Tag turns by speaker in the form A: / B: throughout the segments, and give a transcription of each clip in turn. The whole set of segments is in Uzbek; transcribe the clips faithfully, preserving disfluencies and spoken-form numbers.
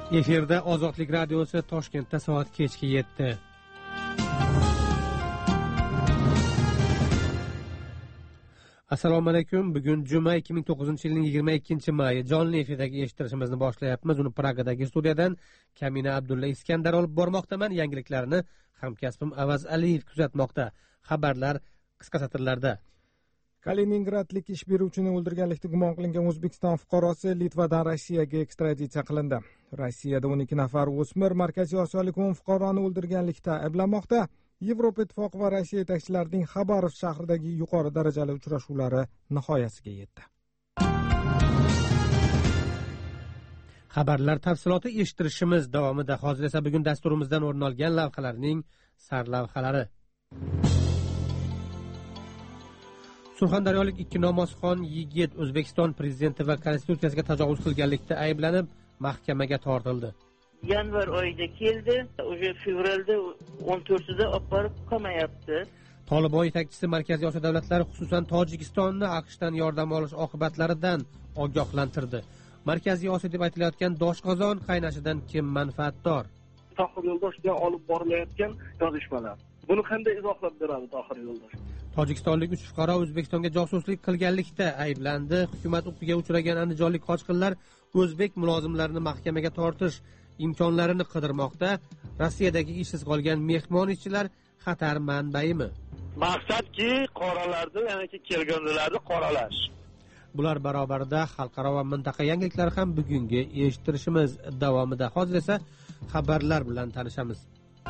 A: Efirda Ozodlik radiosi Toshkentda soat kechki yetti. Assalomu alaykum. Bugun juma ikki ming to'qqizinchi yilning yigirma ikkinchi mayi. Jonli efirdagi eshittirishimizni boshlayapmiz. Uni Pragadagi studiyadan Kamina Abdulla Iskandar olib bormoqdaman. Yangiliklarni hamkasbim Avaz Aliyev kuzatmoqda. Xabarlar qisqa satrlarda.
B: Kaliningradlik ish beruvchini o'ldirganlikda gumon qilingan O'zbekiston fuqarosi Litvadan Rossiyaga ekstraditsiya qilindi. Rossiyada o'n ikki nafar o'smir Markaziy Osiyolik o'n fuqaroni o'ldirganlikda ayblanmoqda. Yevropa Ittifoqi va Rossiya yetakchilarining Xabarov shahridagi yuqori darajali uchrashuvlari nihoyasiga yetdi.
A: Xabarlar tafsiloti eshittirishimiz davomida. Hozir esa bugun dasturimizdan o'rin olgan lavhalarning sarlavhalari. Surxondaryolik ikki namozxon yigit O'zbekiston prezidenti va konstitutsiyasiga tajovuz qilganlikda ayblanib mahkamaga tortildi.
C: Yanvar oyida keldi, o'sha fevralda o'n to'rtida olib borib qamayapti.
A: Tolibon yetakchisi Markaziy Osiyo davlatlari, xususan Tojikistonni AQShdan yordam olish oqibatlaridan ogohlantirdi. Markaziy Osiyo deb aytilayotgan doshqozon qaynashidan kim manfaatdor?
D: Tohir Yo'ldosh bilan olib borilayotgan yozishmalar. Buni qanday izohlab beradi Tohir Yo'ldosh?
A: Tojikistonlik uch fuqaro O'zbekistonga josuslik qilganlikda ayblandi. Hukumat o'qiga uchragan andijonlik qochqinlar o'zbek mulozimlarini mahkamaga tortish imkonlarini qidirmoqda. Rossiyadagi ishsiz qolgan mehmon ishchilar xatar manbaimi?
D: Maqsadki, qoralarni, ya'ni kelganlarni qoralash.
A: Bular barobarida xalqaro va mintaqa yangiliklari ham bugungi eshittirishimiz davomida. Hozir esa xabarlar bilan tanishamiz.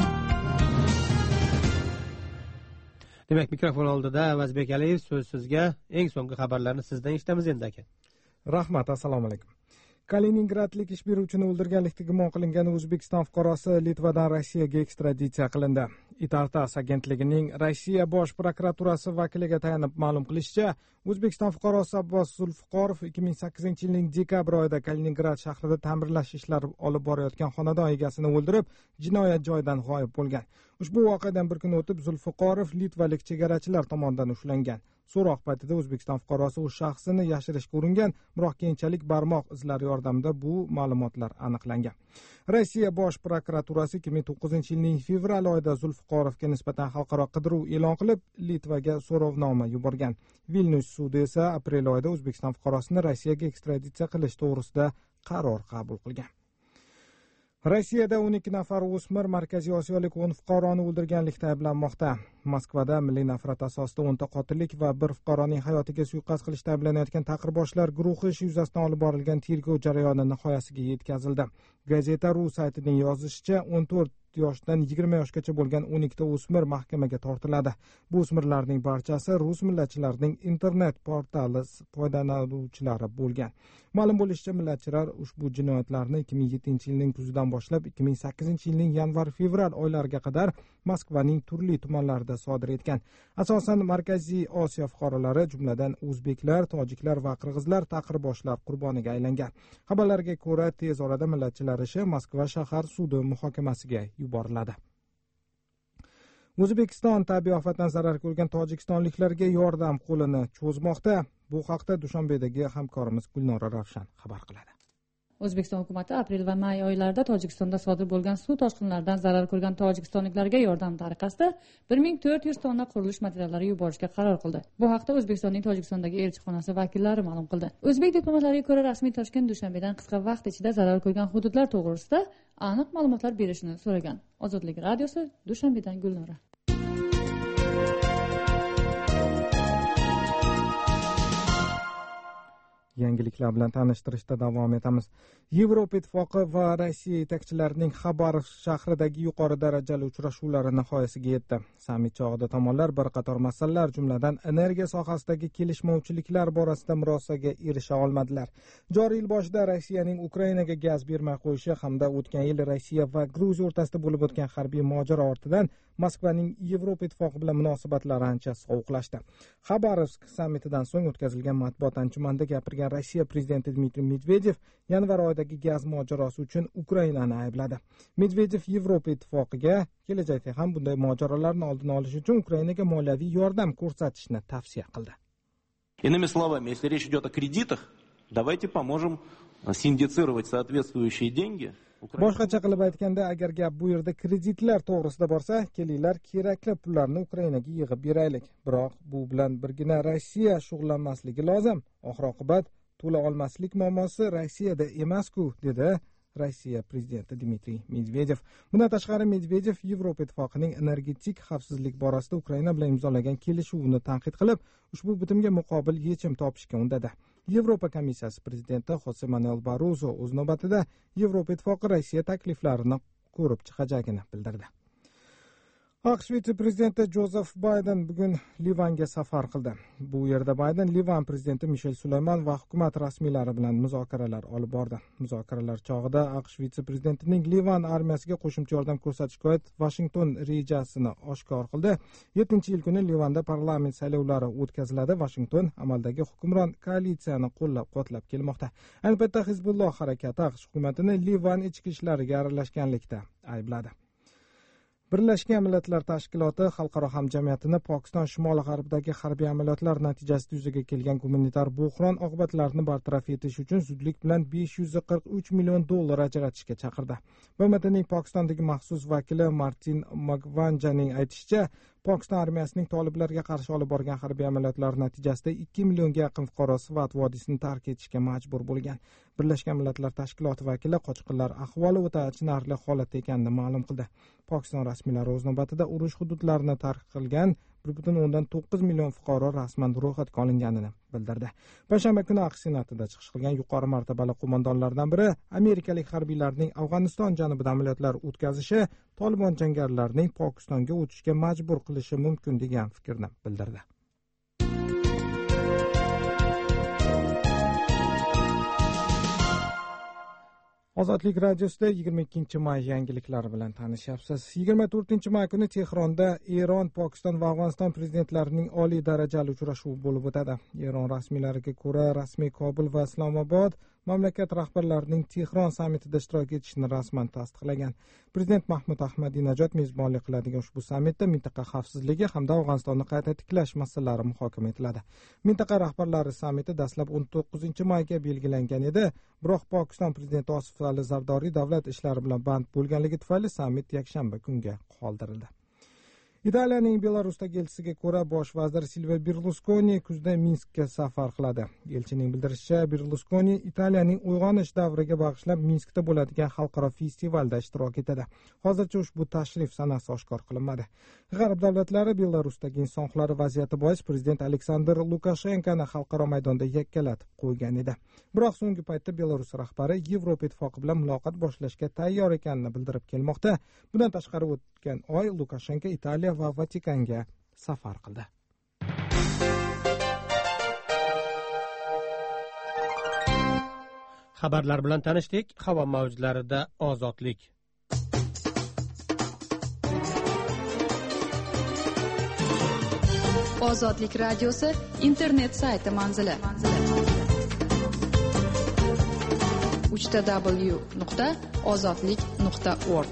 A: Demak, mikrofon oldida Avazbek Aliyev, so'z sizga. Eng so'nggi xabarlarni sizdan eshitamiz endi aka.
B: Rahmat, assalomu alaykum. Kaliningradlik ish beruvchini o'ldirganlikda gumon qilingan O'zbekiston fuqarosi Litvadan Rossiyaga ekstraditsiya qilindi. Itartas agentligining Rossiya bosh prokuraturasi vakiliga tayanib ma'lum qilishicha, O'zbekiston fuqarosi Abbos Zulfiqorov ikki ming sakkizinchi yilning dekabr oyida Kaliningrad shahrida ta'mirlash ishlari olib borayotgan xonadon egasini o'ldirib, jinoyat joyidan g'oyib bo'lgan. Ushbu voqeadan bir kun o'tib Zulfiqorov litvalik chegarachilar tomonidan ushlangan. So'roq paytida O'zbekiston fuqarosi o'z shaxsini yashirishga uringan, biroq keyinchalik barmoq izlari yordamida bu ma'lumotlar aniqlangan. Rossiya bosh prokuraturasi ikki ming to'qqizinchi yilning fevral oyida Zulfiqorovga nisbatan xalqaro qidiruv e'lon qilib, Litvaga so'rovnoma yuborgan. Vilnyus sudi esa aprel oyida O'zbekiston fuqarosini Rossiyaga ekstraditsiya qilish to'g'risida qaror qabul qilgan. Rossiyada o'n ikki nafar o'smir Markaziy Osiyolik o'n fuqaroni o'ldirganlikda ayblanmoqda. Moskvada milliy nafrat asosida o'nta qotillik va bir fuqaroning hayotiga suiqasd qilishda ayblanayotgan taqirboshlar guruhi ishi yuzasidan olib borilgan tergov jarayoni nihoyasiga yetkazildi. Gazeta.ru saytining yozishicha, o'n to'rt yoshdan yigirma yoshgacha bo'lgan o'n ikkita o'smir mahkamaga tortiladi. Bu o'smirlarning barchasi rus millatchilarining internet portali foydalanuvchilari bo'lgan. Ma'lum bo'lishicha, millatchilar ushbu jinoyatlarni ikki ming yettinchi yilning kuzidan boshlab ikki ming sakkizinchi yilning yanvar-fevral oylariga qadar Moskvaning turli tumanlarida sodir etgan. Asosan Markaziy Osiyo fuqarolari, jumladan o'zbeklar, tojiklar va qirg'izlar taqirboshlar qurboniga aylangan. Xabarlarga ko'ra, tez orada millatchilar ishi Moskva shahar sudi muhokamasiga yuboriladi. O'zbekiston tabiiy ofatdan zarar ko'rgan tojikistonliklarga yordam qo'lini cho'zmoqda. Bu haqda Dushanbedagi hamkorimiz Gulnora Ravshan xabar qiladi.
E: O'zbekiston hukumati aprel va may oylarida Tojikistonda sodir bo'lgan suv toshqinlaridan zarar ko'rgan tojikistonliklarga yordam tariqasida bir ming to'rt yuz tonna qurilish materiallari yuborishga qaror qildi. Bu haqda O'zbekistonning Tojikistondagi elchixonasi vakillari ma'lum qildi. O'zbek diplomatlariga ko'ra, rasmiy Toshkent Dushanbedan qisqa vaqt ichida zarar ko'rgan hududlar to'g'risida aniq ma'lumotlar berishni so'ragan. Ozodlik radiosi, Dushanbedan Gulnora.
B: Yangiliklar bilan tanishtirishda davom etamiz. Yevropa Ittifoqi va Rossiya yetakchilarining Xabarov shahridagi yuqori darajali uchrashuvlari nihoyasiga yetdi. Sammit chog'ida tomonlar bir qator masalalar, jumladan energiya sohasidagi kelishmovchiliklar borasida murosaga erisha olmadilar. Joriy yil boshida Rossiyaning Ukrainaga gaz bermay qo'yishi hamda o'tgan yil Rossiya va Gruziya o'rtasida bo'lib o'tgan harbiy mojaro ortidan Moskvaning Yevropa Ittifoqi bilan munosabatlari ancha sovuqlashdi. Xabarovsk sammitidan so'ng o'tkazilgan matbuot anjumanida gapirgan Rossiya prezidenti Dmitriy Medvedev yanvar oyidagi gaz mojarosi uchun Ukrainani aybladi. Medvedev Yevropa Ittifoqiga kelajakda ham bunday mojarolarni oldini olish uchun Ukrainaga moliyaviy yordam ko'rsatishni tavsiya qildi.
F: Иными словами, если речь идет о кредитах, давайте поможем синдицировать соответствующие деньги.
B: Boshqacha qilib aytganda, agar gap bu yerda kreditlar to'g'risida borsa, kelinglar kerakli pullarni Ukrainaga yig'ib beraylik. Biroq bu bilan birgina Rossiya shug'ullanmasligi lozim. Oxir-oqibat to'la olmaslik muammosi Rossiyada emas-ku, dedi Rossiya prezidenti Dmitriy Medvedev. Bundan tashqari Medvedev Yevropa ittifoqining energetik xavfsizlik borasida Ukraina bilan imzolagan kelishuvni tanqid qilib, ushbu bitimga muqobil yechim topishga undadi. Yevropa komissiyasi prezidenti Jose Manuel Barroso o'z navbatida Yevropa ittifoqi Rossiya takliflarini ko'rib chiqajagini bildirdi. AQSh vitse-prezidenti Jozef Bayden bugun Livanga safar qildi. Bu yerda Bayden Livan prezidenti Mishel Sulayman va hukumat rasmiylari bilan muzokaralar olib bordi. Muzokaralar chog'ida AQSh vitse-prezidentining Livan armiyasiga qo'shimcha yordam ko'rsatishga oid Washington rejasini oshkor qildi. yettinchi iyul kuni Livanda parlament saylovlari o'tkaziladi. Washington amaldagi hukmron koalitsiyani qo'llab-quvvatlab kelmoqda. Ayni paytda Hizbulloh harakati AQSh hukumatini Livan ichki ishlariga aralashganlikda aybladi. Birlashgan Millatlar Tashkiloti xalqaro hamjamiyatini Pokiston shimoli-g'arbidagi harbiy amaliyotlar natijasida yuzaga kelgan gumanitar buhron oqibatlarini bartaraf etish uchun zudlik bilan besh yuz qirq uch million dollar ajratishga chaqirdi. B M Tning Pokistondagi maxsus vakili Martin Magvanjaning aytishicha, Pokiston armiyasining toliblarga qarshi olib borgan harbiy amaliyotlar natijasida ikki millionga yaqin fuqaro Svat vodiysini tark etishga majbur bo'lgan. Birlashgan Millatlar Tashkiloti vakili qochqinlar ahvoli o'ta achinarli holatda ekanini ma'lum qildi. Pokiston rasmiylari o'z navbatida urush hududlarini tark qilgan bir butun o'ndan to'qqiz million fuqaro rasman ro'yxatga olinganini bildirdi. Payshanba kuni AQSh senatida chiqish qilgan yuqori martabali qo'mondonlardan biri amerikalik harbiylarning Afg'oniston janubida amaliyotlar o'tkazishi Tolibon jangarilarning Pokistonga o'tishga majbur qilishi mumkin degan fikrni bildirdi. Ozodlik radiosida yigirma ikkinchi may yangiliklari bilan tanishyapsiz. yigirma to'rtinchi may kuni Tehronda Eron, Pokiston va Afg'oniston prezidentlarining oliy darajali uchrashuvi bo'lib o'tadi. Eron rasmiylariga ko'ra, rasmiy Kobul va Islomobod mamlakat rahbarlarining Tehron sammitida ishtirok etishini rasman tasdiqlagan. Prezident Mahmud Ahmadinajod mezbonlik qiladigan ushbu sammitda mintaqa xavfsizligi hamda Afg'onistonni qayta tiklash masalalari muhokama etiladi. Mintaqa rahbarlari sammiti dastlab o'n to'qqizinchi mayga belgilangan edi, biroq Pokiston prezidenti Osif Ali Zardoriy davlat ishlari bilan band bo'lganligi tufayli sammit yakshanba kunga qoldirildi. Italiyaning Belarusdagi elchisiga ko'ra, bosh vazir Silvio Berluskoni kuzda Minskka safar qiladi. Elchining bildirishicha, Berluskoni Italiyaning uyg'onish davriga bag'ishlab Minskda bo'ladigan xalqaro festivalda ishtirok etadi. Hozircha ushbu tashrif sanasi oshkor qilinmadi. G'arb davlatlari Belarusdagi inson huquqlari vaziyati bois prezident Aleksandr Lukashenkoni xalqaro maydonda yakkalatib qo'ygan edi. Biroq so'nggi paytda Belarus rahbari Yevropa ittifoqi bilan muloqot boshlashga tayyor ekanini bildirib kelmoqda. Bundan tashqari o'tgan oy Lukashenko Italiya va Vatikanga safar qildi.
A: Xabarlar bilan tanishdik. Havo mavjlarida ozodlik.
G: Ozodlik radiosi internet sayti manzili. uch ta w nuqta ozodlik nuqta org.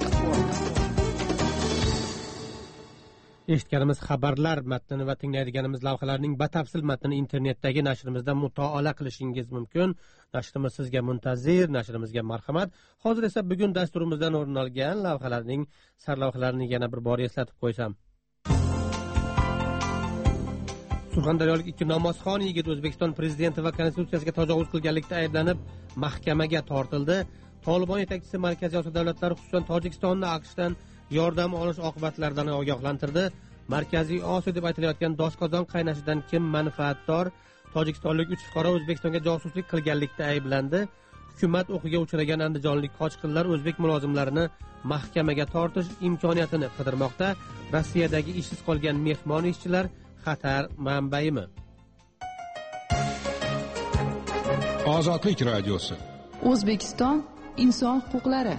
A: Eshitganimiz xabarlar matnini va tinglaydiganimiz lavhalarning batafsil matnini internetdagi nashrimizda mutolaa qilishingiz mumkin. Nashrimiz sizga muntazir, nashrimizga marhamat. Hozir esa bugun dasturimizdan o'rin olgan lavhalarning sarlavhalarini yana bir bor eslatib qo'ysam. Surxondaryolik ikki namozxon yigit O'zbekiston prezidenti va konstitutsiyasiga tajovuz qilganlikda ayblanib mahkamaga tortildi. Tolibon yetakchisi Markaziy Osiyo davlatlari, xususan Tojikistonni AQShdan yordam olish oqibatlaridan ogohlantirdi. Markaziy Osiyo deb aytilayotgan doshqozon qaynashidan kim manfaatdor? Tojikistonlik uch fuqaro O'zbekistonga josuslik qilganlikda ayblandi. Hukumat o'qiga uchragan andijonlik qochqinlar o'zbek mulozimlarini mahkamaga tortish imkoniyatini qidirmoqda. Rossiyadagi ishsiz qolgan mehmon ishchilar xatar manbaimi?
H: Ozodlik radiosi.
G: O'zbekiston inson huquqlari.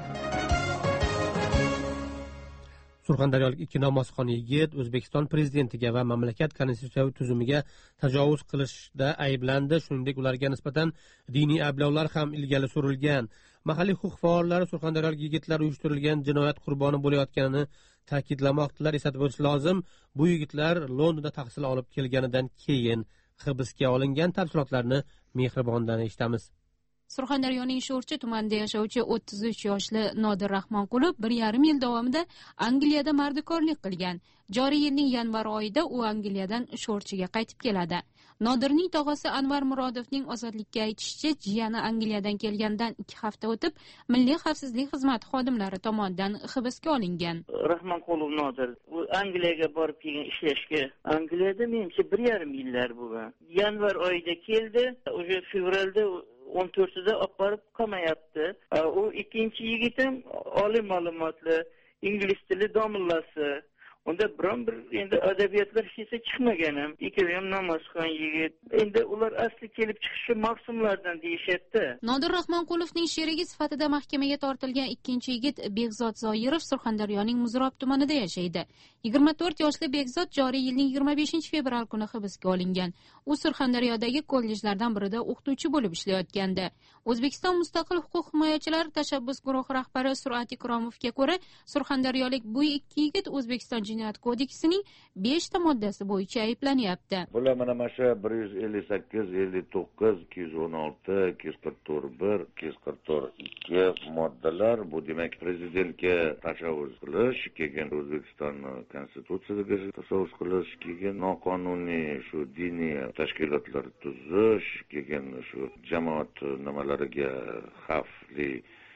A: Surxondaryolik ikki namozxon yigit O'zbekiston prezidentiga va mamlakat konstitutsiyaviy tuzumiga tajovuz qilishda ayblandi. Shuningdek, ularga nisbatan diniy ayblovlar ham ilgari surilgan. Mahalliy huquq faollari surxondaryolik yigitlar uyushtirilgan jinoyat qurboni bo'layotganini ta'kidlamoqdalar. Eslatib o'tish lozim, bu yigitlar Londonda tahsil olib kelganidan keyin hibsga olingan. Tafsilotlarni Mehribondan eshitamiz.
I: Surxondaryoning Sho'rchi tumanida yashovchi o'ttiz uch yoshli Nodir Rahmonqulov bir yarim yil davomida Angliyada mardikorlik qilgan. Joriy yilning yanvar oyida u Angliyadan Sho'rchiga qaytib keladi. Nodirning tog'asi Anvar Murodovning ozodlikka aytishicha, jiyani Angliyadan kelgandan ikki hafta o'tib, Milliy xavfsizlik xizmati xodimlari tomonidan hibsga olingan.
C: Rahmonqulov Nodir u Angliyaga borib kelgan ishlashga. Angliyada menimcha bir yarim yillar bo'lgan. Yanvar oyida keldi, o'sha fevralda o'n to'rtida olib borib qamayapti. U ikkinchi yigitim oliy ma'lumotli, ingliz tili domlasi. Unda biron bir endi adabiyotlar hech chiqmaganim. Ikkovi ham namozxon yigit. Endi ular asli kelib chiqishi mavsumlardan deyishyapti.
I: Nodir Rahmonqulovning sherigi sifatida mahkamaga tortilgan ikkinchi yigit Begzod Zoirov Surxondaryoning Muzrob tumanida yashaydi. yigirma to'rt yoshli Begzod joriy yilning yigirma beshinchi fevral kuni hibsga olingan. U Surxondaryodagi kollejlardan birida o'qituvchi bo'lib ishlayotgandi. O'zbekiston Mustaqil huquq himoyachilari tashabbus guruhi rahbari Surat Ikromovga ko'ra, surxondaryolik bu ikki yigit O'zbekiston Jinoyat kodeksining beshta moddasi bo'yicha ayblanyapti.
J: Bular mana mana bir yuz ellik sakkiz, ellik to'qqiz, ikki yuz o'n olti, ikki yuz qirq to'rt bir, ikki yuz qirq to'rt ikki moddalar. Bu demak prezidentga tashabbus qilish, kelgan O'zbekiston konstitutsiyasiga tashabbus qilish, kelgan noqonuniy shu diniy tashkilotlar tuzish, kelgan shu jamoat nimalariga xavfli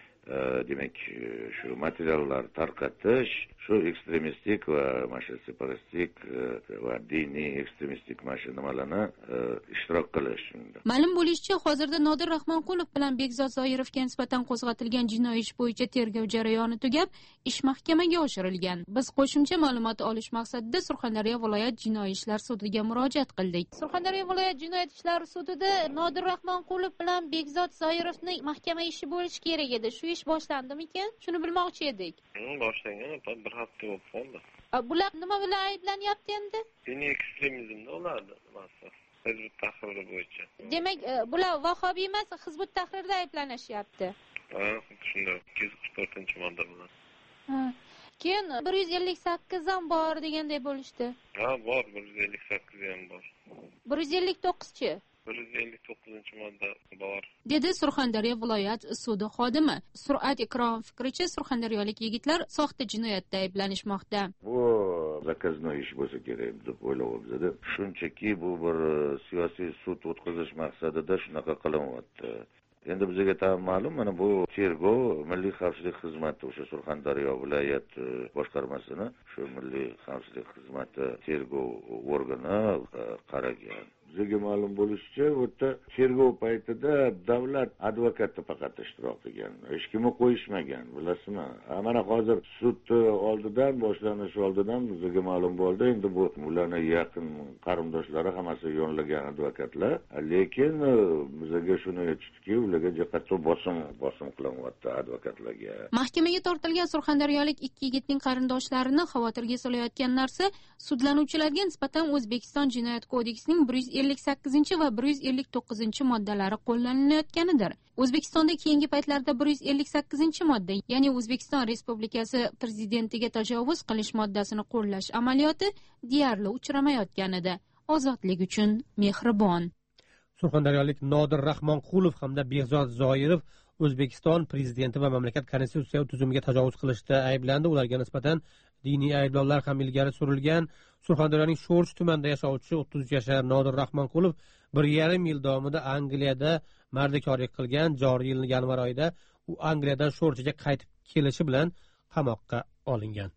J: demak shu materiallar tarqatish, shu ekstremistik va mana separatistik va diniy ekstremistik mana nimalarni ishtirok qilish.
I: Ma'lum bo'lishicha, hozirda Nodir Rahmonqulov bilan Begzod Zoirovga nisbatan qo'zg'atilgan jinoiy ish bo'yicha tergov jarayoni tugab, ish mahkamaga oshirilgan. Biz qo'shimcha ma'lumot olish maqsadida Surxondaryo viloyat jinoiy ishlar sudiga murojaat qildik. Surxondaryo viloyat jinoyat ishlari sudida Nodir Rahmonqulov bilan Begzod Zoirovning mahkama ishi bo'lishi kerak edi. Shu ish boshlandimikan? Shuni bilmoqchi edik.
K: Boshlangan, bir hafta bo'lib qoldi.
I: Bular nima bilan ayblanyapti endi?
K: Diniy ekstremizmda ulardi, masalan, Hizbut Tahriri bo'yicha.
I: Demak, bular vahobiy emas, Hizbut Tahrirda ayblanishyapti.
K: Ha, shunday. ikki yuz qirq to'rtinchi modda bilan.
I: Ha. Keyin bir yuz ellik sakkiz ham bor deganday bo'lishdi.
K: Ha, bor, bir yuz ellik sakkiz ham bor.
I: bir yuz ellik to'qqiz-chi?
K: bir yuz ellik to'qqizinchi modda bor.
I: Dedi Surxondaryo viloyat sudi xodimi. Surat Ikromov fikricha, surxondaryolik yigitlar soxta jinoyatda ayblanishmoqda.
J: Bu zakaznoy ish bo'lsa kerak deb o'ylayapti. Shunchaki bu bir siyosiy sud o'tkazish maqsadida shunaqa qilinyapti. Endi bizga tam ma'lum, mana bu tergov Milliy xavfsizlik xizmati o'sha Surxondaryo viloyat boshqarmasini shu Milliy xavfsizlik xizmati tergov organi qaragan. Bizga ma'lum bo'lishicha, o'ta tergov paytida davlat advokati faqat ishtirok qilgan. Hech kimni qo'yishmagan, bilasizmi? Mana hozir sud oldidan, boshlanish oldidan bizga ma'lum bo'ldi. Endi bu ularning yaqin qarindoshlari hammasi yo'llagan advokatlar, lekin bizga shuni aytishdiki, ularga jihatda bosim bosim qilinyapti advokatlarga.
I: Mahkamaga tortilgan surxondaryolik ikki yigitning qarindoshlarini xavotirga solayotgan narsa sudlanuvchilarga nisbatan O'zbekiston Jinoyat kodeksining bir yuz ellik sakkizinchi va bir yuz ellik to'qqizinchi moddalari qo'llanilayotganidir. O'zbekistonda keyingi paytlarda bir yuz ellik sakkizinchi modda, ya'ni O'zbekiston Respublikasi prezidentiga tajovuz qilish moddasini qo'llash amaliyoti deyarli uchramayotganida. Ozodlik uchun mehribon.
A: Surxondaryolik Nodir Rahmonqulov hamda Begzod Zoirov O'zbekiston prezidenti va mamlakat konstitutsiya tuzumiga tajovuz qilishda ayblandi. Ularga nisbatan diniy ayblovlar ham ilgari surilgan. Surxondaryoning Sho'rchi tumanida yashovchi o'ttiz uch yashar Nodir Rahmonqulov bir yarim yil davomida Angliyada mardikorlik qilgan. Joriy yilning yanvar oyida u Angliyadan Sho'rchiga qaytib kelishi bilan qamoqqa olingan.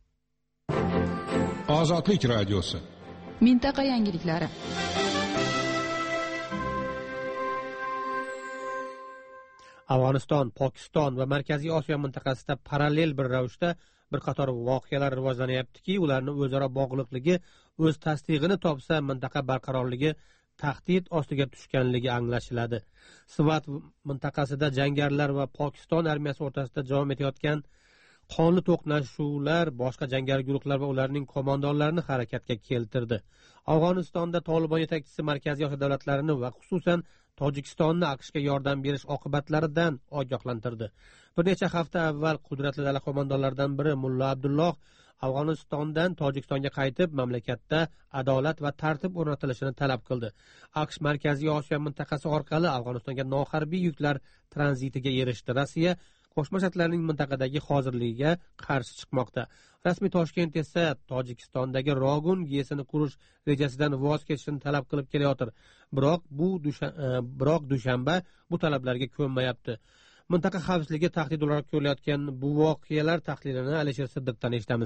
H: Ozodlik radiosi.
G: Mintaqa yangiliklari.
A: Afg'oniston, Pokiston va Markaziy Osiyo mintaqasida parallel bir ravishda bir qator voqealar rivojlanyaptiki, ularning o'zaro bog'liqligi o'z tasdig'ini topsa, mintaqa barqarorligi tahdid ostiga tushganligi anglashiladi. Svat mintaqasida jangarilar va Pokiston armiyasi o'rtasida davom etayotgan qonli to'qnashuvlar boshqa jangari guruhlar va ularning qo'mondonlarini harakatga keltirdi. Afg'onistonda Tolibon yetakchisi Markaziy Osiyo davlatlarini va xususan Tojikistonni AQShga yordam berish oqibatlaridan ogohlantirdi. Bir necha hafta avval qudratli davlat qo'mondonlaridan biri Mulla Abdulloh Afg'onistondan Tojikistonga qaytib, mamlakatda adolat va tartib o'rnatilishini talab qildi. AQSh Markaziy Osiyo mintaqasi orqali Afg'onistonga noharbiy yuklar tranzitiga erishdi. Rossiya Qo'shma Shtatlarning mintaqadagi hozirligiga qarshi chiqmoqda. Rasmiy Toshkent esa Tojikistondagi Rogun GESini qurish rejasidan voz kechishni talab qilib kelayotir. Biroq bu biroq Dushanba bu talablarga ko'nmayapti. Mintaqa xavfsizligi tahdid olarak ko'rilayotgan bu voqealar tahlilini Alisher Siddiqdan eshitamiz.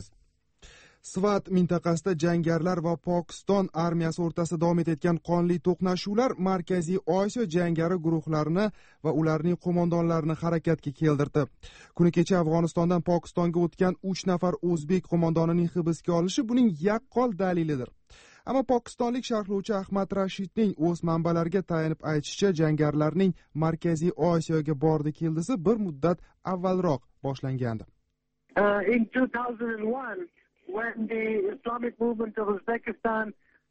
L: Svat mintaqasida jangarilar va Pokiston armiyasi o'rtasida davom etayotgan qonli to'qnashuvlar Markaziy Osiyo jangari guruhlarini va ularning qo'mondonlarini harakatga keltirdi. Kuni kecha Afg'onistondan Pokistonga o'tgan uch nafar o'zbek qo'mondonining hibsga olinishi buning yaqqol dalilidir. Ammo pokistonlik sharhlovchi Ahmad Rashidning o'z manbalariga tayanib aytishicha, jangarilarning Markaziy Osiyoga bordi keldisi bir muddat avvalroq boshlangandi.
M: Uh, in two thousand one when the Islamic movement of Uzbekistan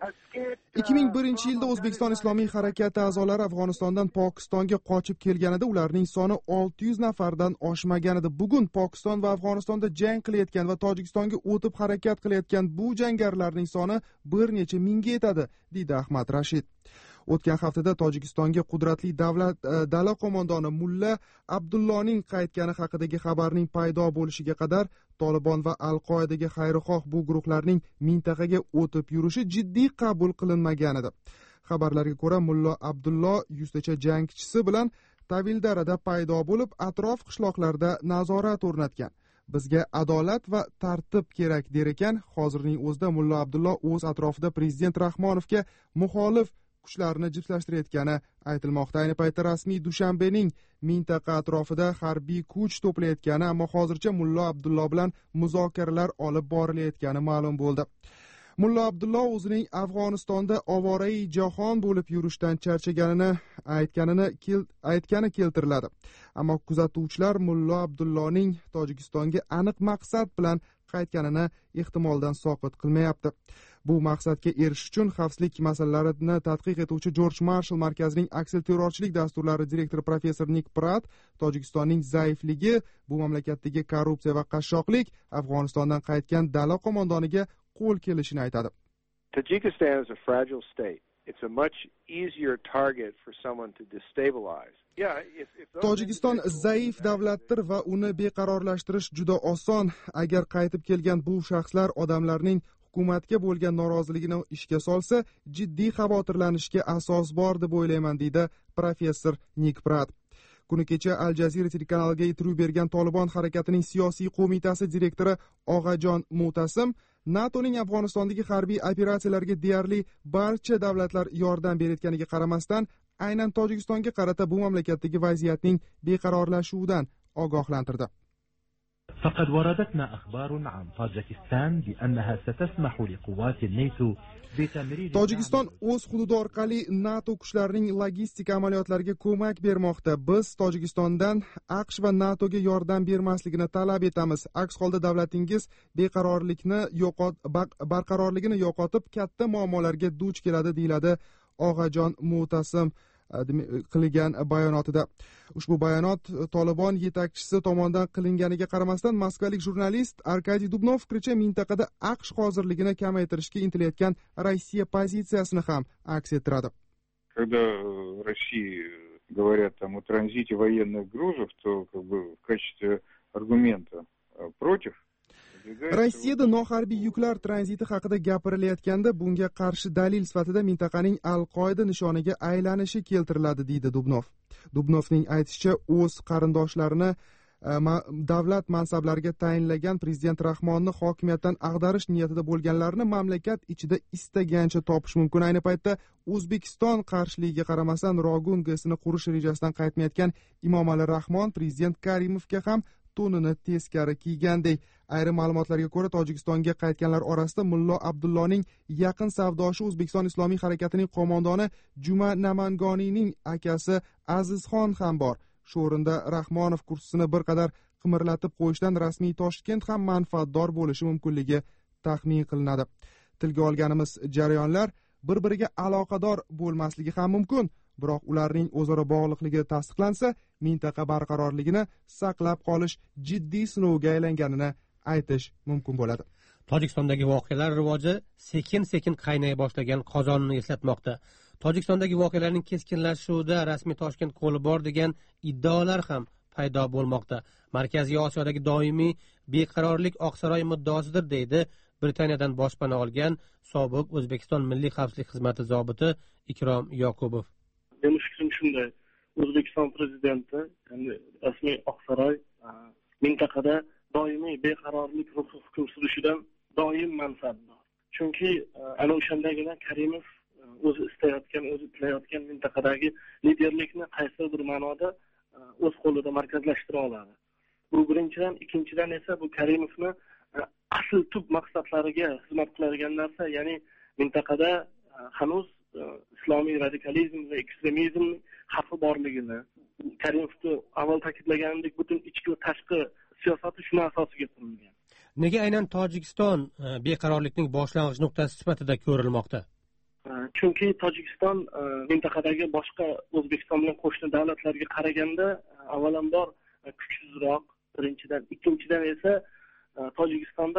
L: ikki ming birinchi yilda O'zbekiston Islomiy harakati a'zolari Afg'onistondan Pokistonga qochib kelganida ularning soni olti yuz nafardan oshmagan edi. Bugun Pokiston va Afg'onistonda jang qilayotgan va Tojikistonga o'tib harakat qilayotgan bu jangarilarning soni bir necha mingga yetadi, deydi Ahmad Rashid. O'tgan haftada Tojikistonga qudratli davlat dala qo'mondoni Mulla Abdullohning qaytgani haqidagi xabarning paydo bo'lishiga qadar Tolibon va Al-Qoidaga xayrixoh bu guruhlarning mintaqaga o'tib yurishi jiddiy qabul qilinmagan edi. Xabarlarga ko'ra, Mulla Abdulloh yuztacha jangchisi bilan Tavildarada paydo bo'lib, atrof qishloqlarda nazorat o'rnatgan. Bizga adolat va tartib kerak der ekan. Hozirning o'zida Mulla Abdulloh o'z atrofida prezident Rahmonovga muxolif kuchlarni jipslashtirayotgani aytilmoqda. Ayni paytda rasmiy Dushanbening mintaqa atrofida harbiy kuch to'playotgani, ammo hozircha Mulla Abdulloh bilan muzokaralar olib borilayotgani ma'lum bo'ldi. Mulla Abdulloh o'zining Afg'onistonda ovorai jahon bo'lib yurishdan charchaganini aytganini aytgani keltiriladi. Ammo kuzatuvchilar Mulla Abdullohning Tojikistonga aniq maqsad bilan qaytganini ehtimoldan soqit qilmayapti. Bu maqsadga erishish uchun xavfsizlik masalalarini tadqiq etuvchi George Marshall markazining aksilterrorchilik dasturlari direktori professor Nick Pratt Tojikistonning zaifligi, bu mamlakatdagi korrupsiya va qashshoqlik Afg'onistondan qaytgan dala qo'mondoniga qo'l kelishini aytadi.
N: Tajikistan is a fragile state. It's a much easier target for someone to destabilize.
L: Tojikiston zaif davlatdir va uni beqarorlashtirish juda oson. Agar qaytib kelgan bu shaxslar odamlarning hukumatga bo'lgan noroziligini ishga solsa, jiddiy xavotirlanishga asos bor deb o'ylayman, deydi professor Nick Pratt. Kuni kecha Al Jazeera telekanaliga intervyu bergan Tolibon harakatining siyosiy qo'mitasi direktori Og'ajon Mutasim NATOning Afg'onistondagi harbiy operatsiyalarga deyarli barcha davlatlar yordam berayotganiga qaramasdan, aynan Tojikistonga qarata bu mamlakatdagi vaziyatning beqarorlashuvidan ogohlantirdi.
O: فقد واردتنا أخبار عن طاجكستان بأنها ستسمح لقوات الناتو
L: Tojikiston o'z hududi orqali NATO kuchlarining logistika amaliyotlariga ko'mak bermoqda. Biz Tojikistondan AQSh va NATOga yordam bermasligini talab etamiz. Aks holda davlatingiz beqarorlikni yo'qot barqarorligini yo'qotib katta muammolarga duch keladi, deyiladi Og'ajon Mutasim qilgan bayonotida. Ushbu bayonot Tolibon yetakchisi tomonidan qilinganiga qaramasdan, moskvalik jurnalist Arkadiy Dubnov fikricha, mintaqada AQSh hozirligini kamaytirishga intilayotgan Rossiya pozitsiyasini ham aks ettiradi.
P: Когда в России говорят там о транзите военных грузов, то как бы в качестве аргумента против
L: Rossiyada noharbiy yuklar tranziti haqida gapirilayotganda bunga qarshi dalil sifatida mintaqaning Al-Qoida nishoniga aylanishi keltiriladi, deydi Dubnov. Dubnovning aytishicha, o'z qarindoshlarini davlat mansablariga tayinlagan prezident Rahmonni hokimiyatdan ag'darish niyatida bo'lganlarni mamlakat ichida istagancha topish mumkin. Ayni paytda O'zbekiston qarshiligiga qaramasdan Rogun GESini qurish rejasidan qaytmayotgan Emomali Rahmon prezident Karimovga ham to'nini teskari kiygandek. Ayrim ma'lumotlarga ko'ra, Tojikistonga qaytganlar orasida Mullo Abdullohning yaqin savdoshi O'zbekiston Islomiy harakatining qo'mondoni Juma Namangoniyning akasi Azizxon ham bor. Shu o'rinda Rahmonov kursini bir qadar qimirlatib qo'yishdan rasmiy Toshkent ham manfaatdor bo'lishi mumkinligi taxmin qilinadi. Tilga olganimiz jarayonlar bir-biriga aloqador bo'lmasligi ham mumkin, biroq ularning o'zaro bog'liqligi tasdiqlansa, mintaqa barqarorligini saqlab qolish jiddiy sinovga aylanganini aytish mumkin bo'ladi.
A: tojikistondagi voqealar rivoji sekin sekin qaynay boshlagan qozonni eslatmoqda. Tojikistondagi voqealarning keskinlashuvida rasmiy Toshkent qo'li bor degan iddaolar ham paydo bo'lmoqda. Markaziy Osiyodagi doimiy beqarorlik Oqsaroy muddosidir deydi Britaniyadan boshpana olgan sobiq O'zbekiston Milliy xavfsizlik xizmati zobiti Ikrom Yoqubov.
D: Mening fikrim shunday. O'zbekiston prezidenti, ya'ni rasmiy Oqsaroy mintaqada doimiy beqarorlik ruhi hukm surishidan doim manfaatdor. Chunki ana o'shandagina Karimov o'zi istayotgan, o'zi tilayotgan mintaqadagi liderlikni qaysi bir ma'noda o'z qo'lida markazlashtira oladi. Bu birinchidan, ikkinchidan esa bu Karimovni asl tub maqsadlariga xizmat qiladigan narsa, ya'ni mintaqada hanuz islomiy radikalizm va ekstremizm xavfi borligini, Karimovni avval ta'kidlaganidek butun ichki va tashqi siyosati shuni asosiga qurilgan.
A: Nega aynan Tojikiston beqarorlikning boshlang'ich nuqtasi sifatida ko'rilmoqda?
D: Chunki Tojikiston mintaqadagi boshqa O'zbekiston bilan qo'shni davlatlarga qaraganda avvalambor kuchsizroq, birinchidan, ikkinchidan esa Tojikistonda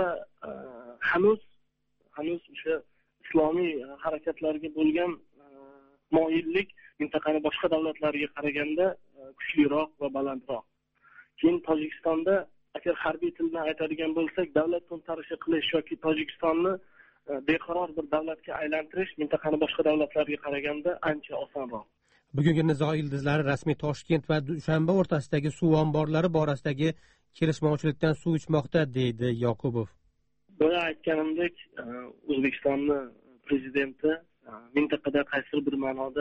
D: hanuz hanuz o'sha islomiy harakatlarga bo'lgan moyillik mintaqaning boshqa davlatlariga qaraganda kuchliroq va balandroq. Keyin Tojikistonda agar harbiy tilda aytadigan bo'lsak, davlat to'ntarishi qilish yoki Tojikistonni beqaror bir davlatga aylantirish mintaqaning boshqa davlatlariga qaraganda ancha osonroq.
A: Bugungi nizo ildizlari rasmiy Toshkent va Dushanba o'rtasidagi suv omborlari borasidagi kelishmovchilikdan suv ichmoqda, deydi Yoqubov.
D: Buni aytganimdek, O'zbekistonning prezidenti mintaqada qaysi bir ma'noda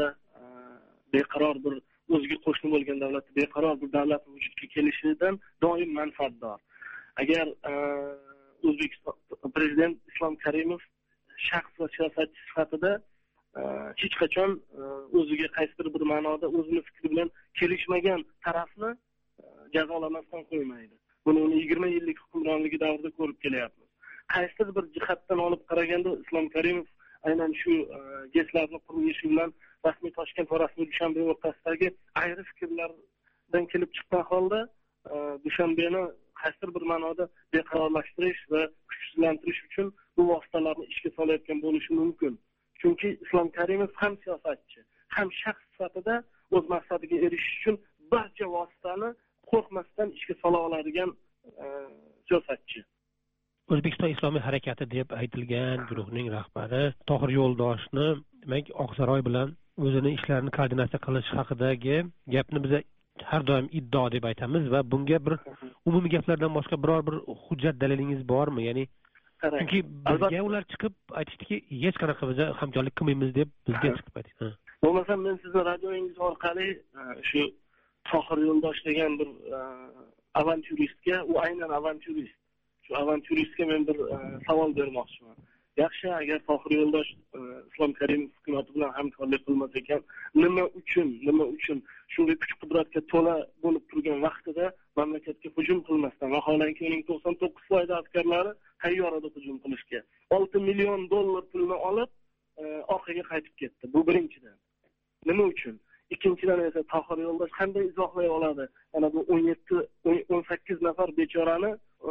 D: beqaror bir o'ziga qo'shni bo'lgan davlatda beqaror bir davlat vujudga kelishidan doim manfaatdor. Agar O'zbekiston prezident Islom Karimov shaxs va siyosatchi sifatida hech qachon o'ziga qaysi bir ma'noda o'zining fikri bilan kelishmagan tarafni jazolamasdan qo'ymaydi. Buni yigirma yillik hukmronligi davrida ko'rib kelyapmiz. Qaysi bir jihatdan olib qaraganda Islom Karimov aynan shu geslarni qurilishi bilan rasmiy Toshkent va rasmiy Dushanbe o'rtasidagi ayri fikrlardan kelib chiqqan holda Dushanbeni qaysi bir ma'noda beqarorlashtirish va kuchsizlantirish uchun bu vositalarni ishga solayotgan bo'lishi mumkin. Chunki Islom Karimov ham siyosatchi, ham shaxs sifatida o'z maqsadiga erishish uchun barcha vositani qo'rqmasdan ishga sola oladigan siyosatchi.
A: O'zbekiston Islomiy harakati deb aytilgan guruhning rahbari Tohir Yo'ldoshni, demak, Oqsaroy bilan o'zining ishlarini koordinatsiya qilish haqidagi gapni biz har doim iddio deb aytamiz va bunga bir umumiy gaplardan boshqa biror bir hujjat dalilingiz bormi? Ya'ni chunki bizga ular chiqib aytishdiki, hech qanaqa biz hamkorlik qilmaymiz deb bizga chiqib aytdi.
D: Bo'lmasam men sizni radioingiz orqali shu Tohir Yo'ldosh degan bir avantyuristga, u aynan avantyurist. Shu avantyuristga men bir savol bermoqchiman. Yaxshi, agar Tohir Yo'ldosh Islom Karimov hukumati bilan hamkorlik qilmas ekan, nima uchun, nima uchun shunday kuch-qudratga to'la bo'lib turgan vaqtida mamlakatga hujum qilmasdan, vaholanki uning to'qson to'qqiz foiz askarlari tayyorada hujum qilishga olti million dollar pulni olib orqaga qaytib ketdi. Bu birinchidan. Nima uchun? Ikkinchidan esa Tohir Yo'ldosh qanday izohlay oladi? Ana bu o'n yetti o'n sakkiz nafar bechorani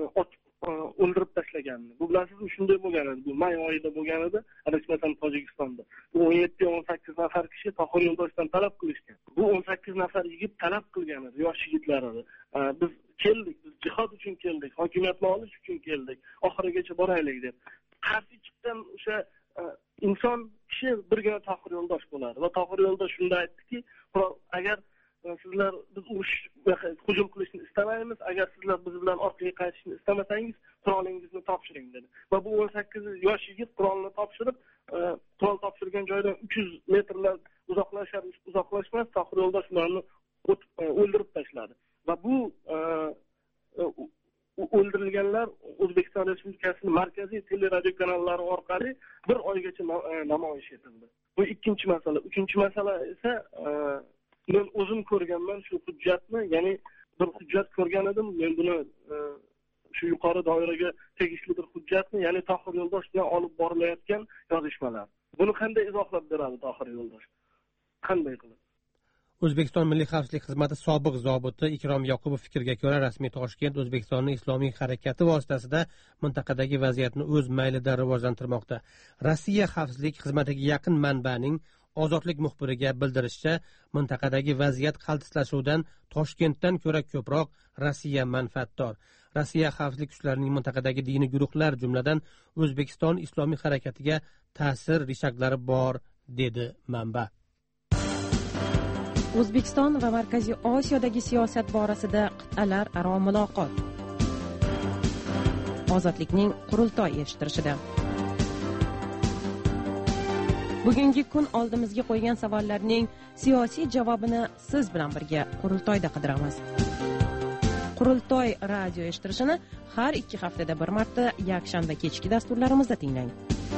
D: o'ldirib tashlaganini. Bu bilasizmi, shunday bo'lgan edi. Bu may oyida bo'lgan edi, adashmasam Tojikistonda. Bu o'n yetti o'n sakkiz nafar kishi Tohir Yo'ldoshdan talab qilishgan. Bu o'n sakkiz nafar yigit talab qilgan edi, yosh yigitlar edi. Biz keldik, biz jihad uchun keldik, hokimiyatni olish uchun keldik, oxirigacha boraylik deb. Qarshi chiqqan o'sha inson kishi birgina Tohir Yo'ldosh bo'ladi va Tohir Yo'ldosh shunda aytdiki, agar sizlar biz urush hujum qilishni istamaymiz, agar sizlar biz bilan orqaga qaytishni istamasangiz, qurolingizni topshiring dedi. Va bu o'n sakkiz yosh yigit qurolni topshirib, qurol topshirgan joydan uch yuz metrlar uzoqlashar uzoqlashmas Tohir Yo'ldosh ularni o'ldirib tashladi. Va bu o'ldirilganlar O'zbekiston Respublikasining markaziy teleradio kanallari orqali bir oygacha namoyish etildi. Bu ikkinchi masala. Uchinchi masala esa men o'zim ko'rganman shu hujjatni, ya'ni bir hujjat ko'rgan edim. Men buni shu yuqori doiraga tegishli bir hujjatni, ya'ni Tohir Yo'ldosh bilan olib borilayotgan yozishmalar. Buni qanday izohlab beradi Tohir Yo'ldosh? Qanday qilib?
A: O'zbekiston Milliy xavfsizlik xizmati sobiq zobiti Ikrom Yoqubov fikriga ko'ra, rasmiy Toshkent O'zbekistonning islomiy harakati vositasida mintaqadagi vaziyatni o'z maylida rivojlantirmoqda. Rossiya xavfsizlik xizmatiga yaqin manbaning Ozodlik muxbiriga bildirishicha, mintaqadagi vaziyat qaltislashuvdan Toshkentdan ko'ra ko'proq Rossiya manfaatdor. Rossiya xavfsizlik kuchlarining mintaqadagi diniy guruhlar, jumladan O'zbekiston islomiy harakatiga ta'sir rishaklari bor, dedi manba.
Q: O'zbekiston va Markaziy Osiyodagi siyosat borasida qit'alararo muloqot. Ozodlikning qurultoy yig'ishtirishida. Bugungi kun oldimizga qo'ygan savollarning siyosiy javobini siz bilan birga qurultoyda qidiramiz. Qurultoy radio eshittirishini har ikki haftada bir marta yakshanba kechki dasturlarimizda tinglang.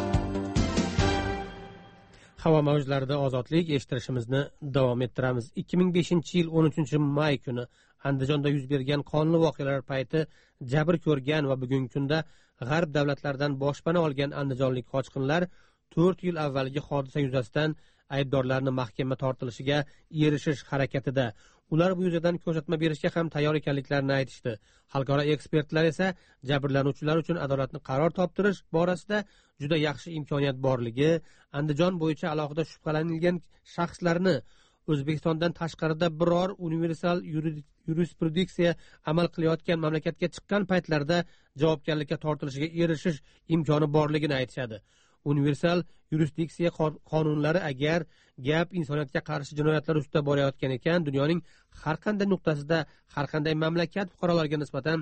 A: Havo mavjlarida ozodlik eshittirishimizni davom ettiramiz. ikki ming beshinchi yil o'n uchinchi may kuni Andijonda yuz bergan qonli voqealar payti jabr ko'rgan va bugungi kunda g'arb davlatlaridan boshpana olgan andijonlik qochqinlar to'rt yil avvalgi hodisa yuzasidan aybdorlarni mahkama tortilishiga erishish harakatida. Ular bu yuzadan ko'rsatma berishga ham tayyor ekanliklarini aytishdi. Xalqaro ekspertlar esa jabrlanuvchilar uchun adolatni qaror toptirish borasida juda yaxshi imkoniyat borligi, Andijon bo'yicha alohida shubhalanilgan shaxslarni O'zbekistondan tashqarida biror universal yurisprudensiya amal qilayotgan mamlakatga chiqqan paytlarda javobgarlikka tortilishiga erishish imkoni borligini aytishadi. Universal yurisdiksiya qonunlari agar gap insoniyatga qarshi jinoyatlar ustida borayotgan ekan, dunyoning har qanday nuqtasida har qanday mamlakat fuqarolariga nisbatan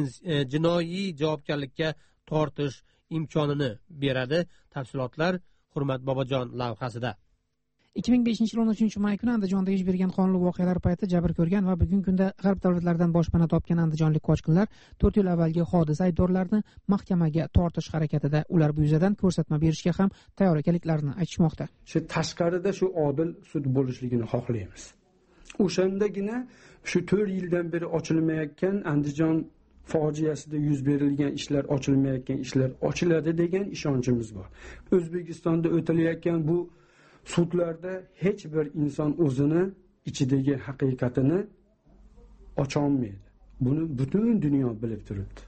A: jinoiy javobgarlikka tortish imkonini beradi. Tafsilotlar Hurmat Bobojon lavhasida.
R: ikki ming beshinchi yil o'n uchinchi may kuni Andijonda yuz bergan qonli voqealar payti jabr ko'rgan va bugungi kunda g'arb davlatlaridan boshpana topgan andijonlik qochqinlar to'rt yil avvalgi hodisa aybdorlarini mahkamaga tortish harakatida. Ular bu yuzadan ko'rsatma berishga ham tayyor ekanliklarini aytishmoqda.
S: Shu tashqarida shu odil sud bo'lishligini xohlaymiz. O'shandagina shu to'rt yildan beri ochilmayotgan Andijon fojiasida yuz berilgan ishlar, ochilmayotgan ishlar ochiladi degan ishonchimiz bor. O'zbekistonda o'tilayotgan bu sudlarda hech bir inson o'zini ichidagi haqiqatini ocha olmaydi. Buni butun dunyo bilib turibdi.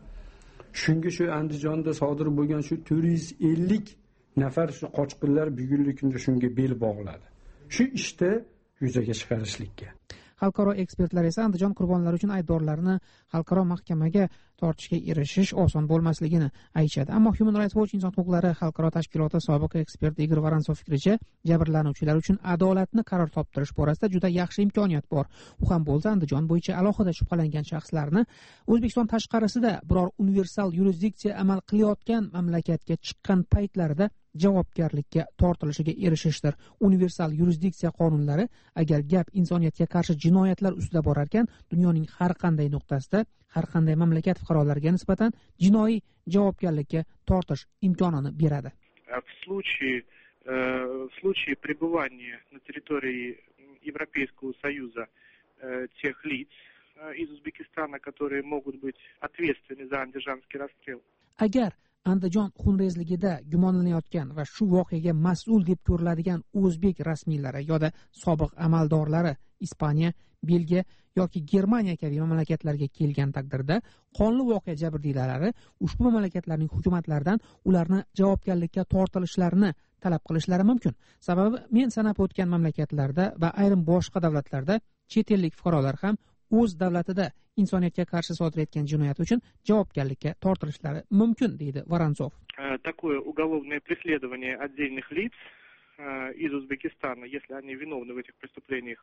S: Shunga shu Andijonda sodir bo'lgan shu to'rt yuz ellik nafar shu qochqinlar bugungi kunda shunga bel bog'ladi. Shu ishda yuzaga chiqarishlikka.
R: Xalqaro ekspertlar esa Andijon qurbonlari uchun aybdorlarni xalqaro mahkamaga tortishga erishish oson bo'lmasligini aytishadi. Ammo Human Rights Watch inson huquqlari xalqaro tashkiloti sobiq eksperti Igor Vorontsov fikricha, jabrlanuvchilar uchun adolatni qaror toptirish borasida juda yaxshi imkoniyat bor. U ham bo'lsa Andijon bo'yicha alohida shubhalangan shaxslarni O'zbekiston tashqarisida biror universal yurisdiksiya amal qilayotgan mamlakatga chiqqan paytlarida javobgarlikka tortilishiga erishishdir. Universal yurisdiksiya qonunlari agar gap insoniyatga qarshi jinoyatlar ustida borar ekan, dunyoning har qanday nuqtasida har qanday mamlakat fuqarolariga nisbatan jinoiy javobgarlikka tortish imkonini beradi.
D: В случае в случае пребывания на территории Европейского Союза тех лиц из Узбекистана, которые могут быть ответственны за андижанский расстрел.
R: Agar Andijon xunrezligida gumonlanayotgan va shu voqeaga mas'ul deb ko'riladigan o'zbek rasmiylari yoki sobiq amaldorlari Ispaniya, Belgiya yoki Germaniya kabi mamlakatlarga kelgan taqdirda qonli voqea jabrdiydalari ushbu mamlakatlarning hukumatlaridan ularni javobgarlikka tortilishlarini talab qilishlari mumkin. Sababi men sanab o'tgan mamlakatlarda va ayrim boshqa davlatlarda chet ellik fuqarolar ham o'z davlatida insoniyatga qarshi sodir etgan jinoyat uchun javobgarlikka tortilishlari mumkin, deydi Vorontsov.
D: Такое уголовное преследование отдельных лиц из Узбекистана, если они виновны в этих преступлениях,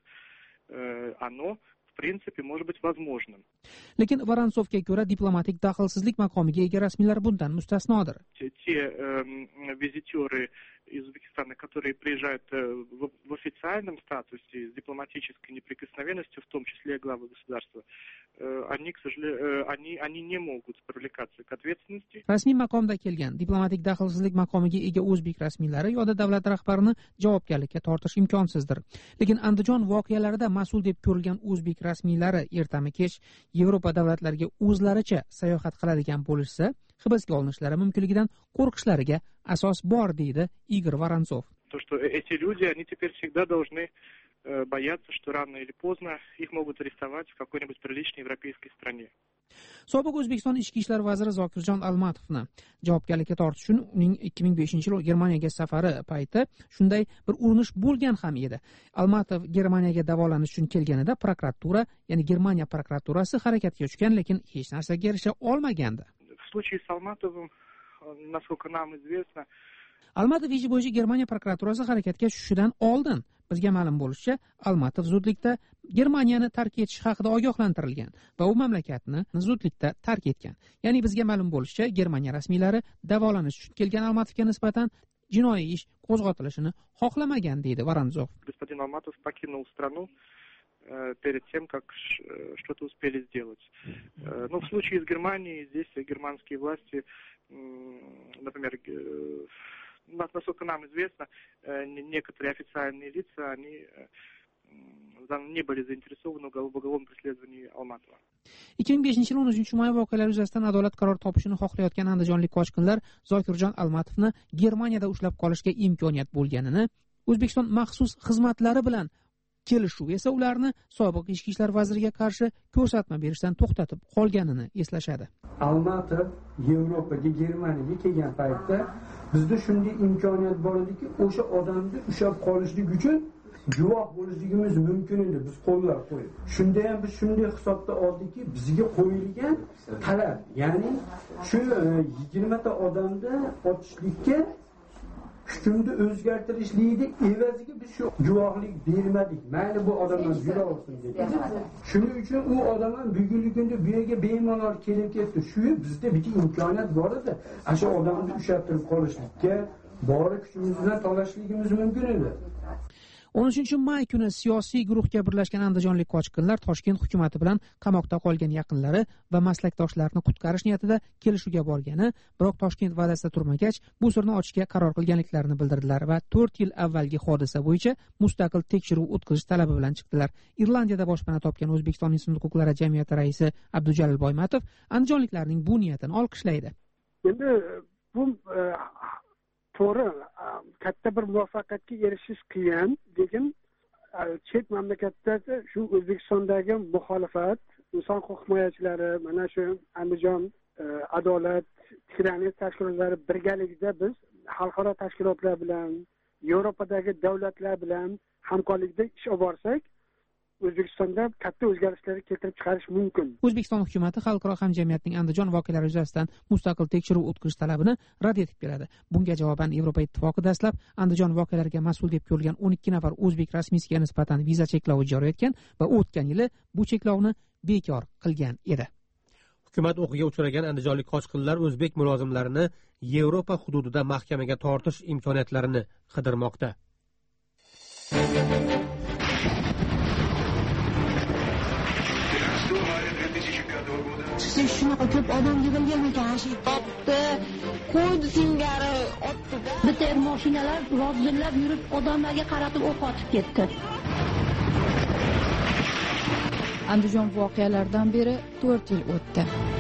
D: оно в принципе может быть возможным.
R: Lekin Vorontsovga ko'ra diplomatik daxlsizlik maqomiga ega rasmiylar bundan mustasnodir.
D: Те визитеры из Узбекистана, которые приезжают в, в официальном статусе с дипломатической неприкосновенностью, в том числе главы государства, они, к сожалению, они, они не могут привлекаться к ответственности.
R: Rasmiy maqomda kelgan diplomatik daxlsizlik maqomiga ega o'zbek rasmiylari yoki davlat rahbarini javobgarlikka tortish imkonsizdir. Lekin Andijon voqealarida mas'ul deb ko'rilgan o'zbek rasmiylari ertami kech Yevropa davlatlariga o'zlaricha sayohat qiladigan bo'lishsa, hibsga olinishlari mumkinligidan qo'rqishlariga asos bor, deydi Igor Vorontsov.
D: То, что эти люди, они теперь всегда должны
K: боятся, что рано или поздно их могут арестовать в какой-нибудь приличной европейской стране.
R: sobiq O'zbekiston ichki ishlar vaziri Zokirjon Almatovni javobgarlikka tortish uchun uning ikki ming beshinchi yil Germaniyaga safari payti shunday bir urinish bo'lgan ham edi. Almatov Germaniyaga davolanish uchun kelganida prokuratura, ya'ni Germaniya prokuraturasi harakatga tushgan, lekin hech narsaga erisha olmagandi.
K: В случае с Алматовым, насколько нам известно,
R: Almatov ishi bo'yicha Germaniya prokuraturasi harakatga tushishidan oldin bizga ma'lum bo'lishicha, Almatov zudlikda Germaniyani tark etish haqida ogohlantirilgan va u mamlakatni zudlikda tark etgan. Ya'ni bizga ma'lum bo'lishicha, Germaniya rasmiylari davolanish uchun kelgan Almatovga nisbatan jinoiy ish qo'zg'atilishini xohlamagan, deydi Voronzov.
K: Господин Алматов покинул страну перед тем, как что-то успели сделать. Но в случае с Германией, здесь германские власти, например, насколько нам известно, некоторые официальные лица, они не были заинтересованы в уголовном преследовании Almatova.
R: ikki ming beshinchi yil o'n uchinchi may voqealari yuzasidan adolat qaror topishini xohlayotgan andijonlik qochqinlar Zokirjon Almatovni Germaniyada ushlab qolishga imkoniyat bo'lganini, O'zbekiston maxsus xizmatlari bilan kelishuv esa ularni sobiq ichki ishlar vaziriga qarshi ko'rsatma berishdan to'xtatib qolganini eslashadi.
S: Almatov Yevropaga, Germaniyaga kelgan paytda bizda shunday imkoniyat bor ediki, o'sha odamni ushlab qolishlik uchun guvoh bo'lishligimiz mumkin edi, biz qo'llab qo'yib. Shunda ham biz shunday hisobda oldikki, bizga qo'yilgan talab, ya'ni shu yigirma ta odamda otishlikka hukmni o'zgartirishlikni evaziga biz shu guvohlik bermadik. Mayli bu odamlar yura olsin dedi. Shuning uchun u odamlar bugunligida bu yerga bemalol kelib ketdi. Shu bizda bitta imkoniyat bor edi. O'sha odamni ushlab qolishlikka bori kuchimiz bilan talashligimiz mumkin edi.
R: o'n uchinchi may kuni siyosiy guruhga birlashgan andijonlik qochqinlar Toshkent hukumati bilan qamoqda qolgan yaqinlari va maslakdoshlarini qutqarish niyatida kelishuvga borgani, biroq Toshkent va'dasida turmagach, bu sirni ochishga qaror qilganliklarini bildirdilar va to'rt yil avvalgi hodisa bo'yicha mustaqil tekshiruv o'tkazish talabi bilan chiqdilar. Irlandiyada boshpana topgan O'zbekiston inson huquqlari jamiyati raisi Abdujalil Boymatov andijonliklarning bu niyatini olqishlaydi.
M: Endi bu to'g'ri, katta bir muvaffaqiyatga erishish qiyin, lekin chet mamlakatlarda shu O'zbekistondagi muxolifat, inson huquq himoyachilari, mana shu Andijon adolat tiklanish tashkilotlari birgalikda biz xalqaro tashkilotlar bilan, Yevropadagi davlatlar bilan hamkorlikda ish olib borsak, O'zbekistonda katta o'zgarishlar keltirib chiqarish mumkin.
R: O'zbekiston hukumatı xalqaro hamjamiyatning Andijon voqealari yuzasidan mustaqil tekshiruv o'tkazish talabini rad etib keladi. Bunga javoban Yevropa Ittifoqi dastlab Andijon voqealariga mas'ul deb ko'rilgan o'n ikki nafar o'zbek rasmiysiga nisbatan viza cheklavi joriy etgan va o'tgan yili bu cheklovni bekor qilgan edi.
A: Hukumat o'qiga uchragan andijonlik qochqinlar o'zbek mulozimlarini Yevropa hududida mahkamaga tortish imkoniyatlarini qidirmoqda.
T: Shunaqa ko'p odam yig'ilgan ekan, shu topdi, qo'ydi singari, otdi-da. Bitta mashinalar lozillab yurib, odamlarga qaratib o'q otib ketdi.
G: Andijon voqealaridan beri to'rt yil o'tdi.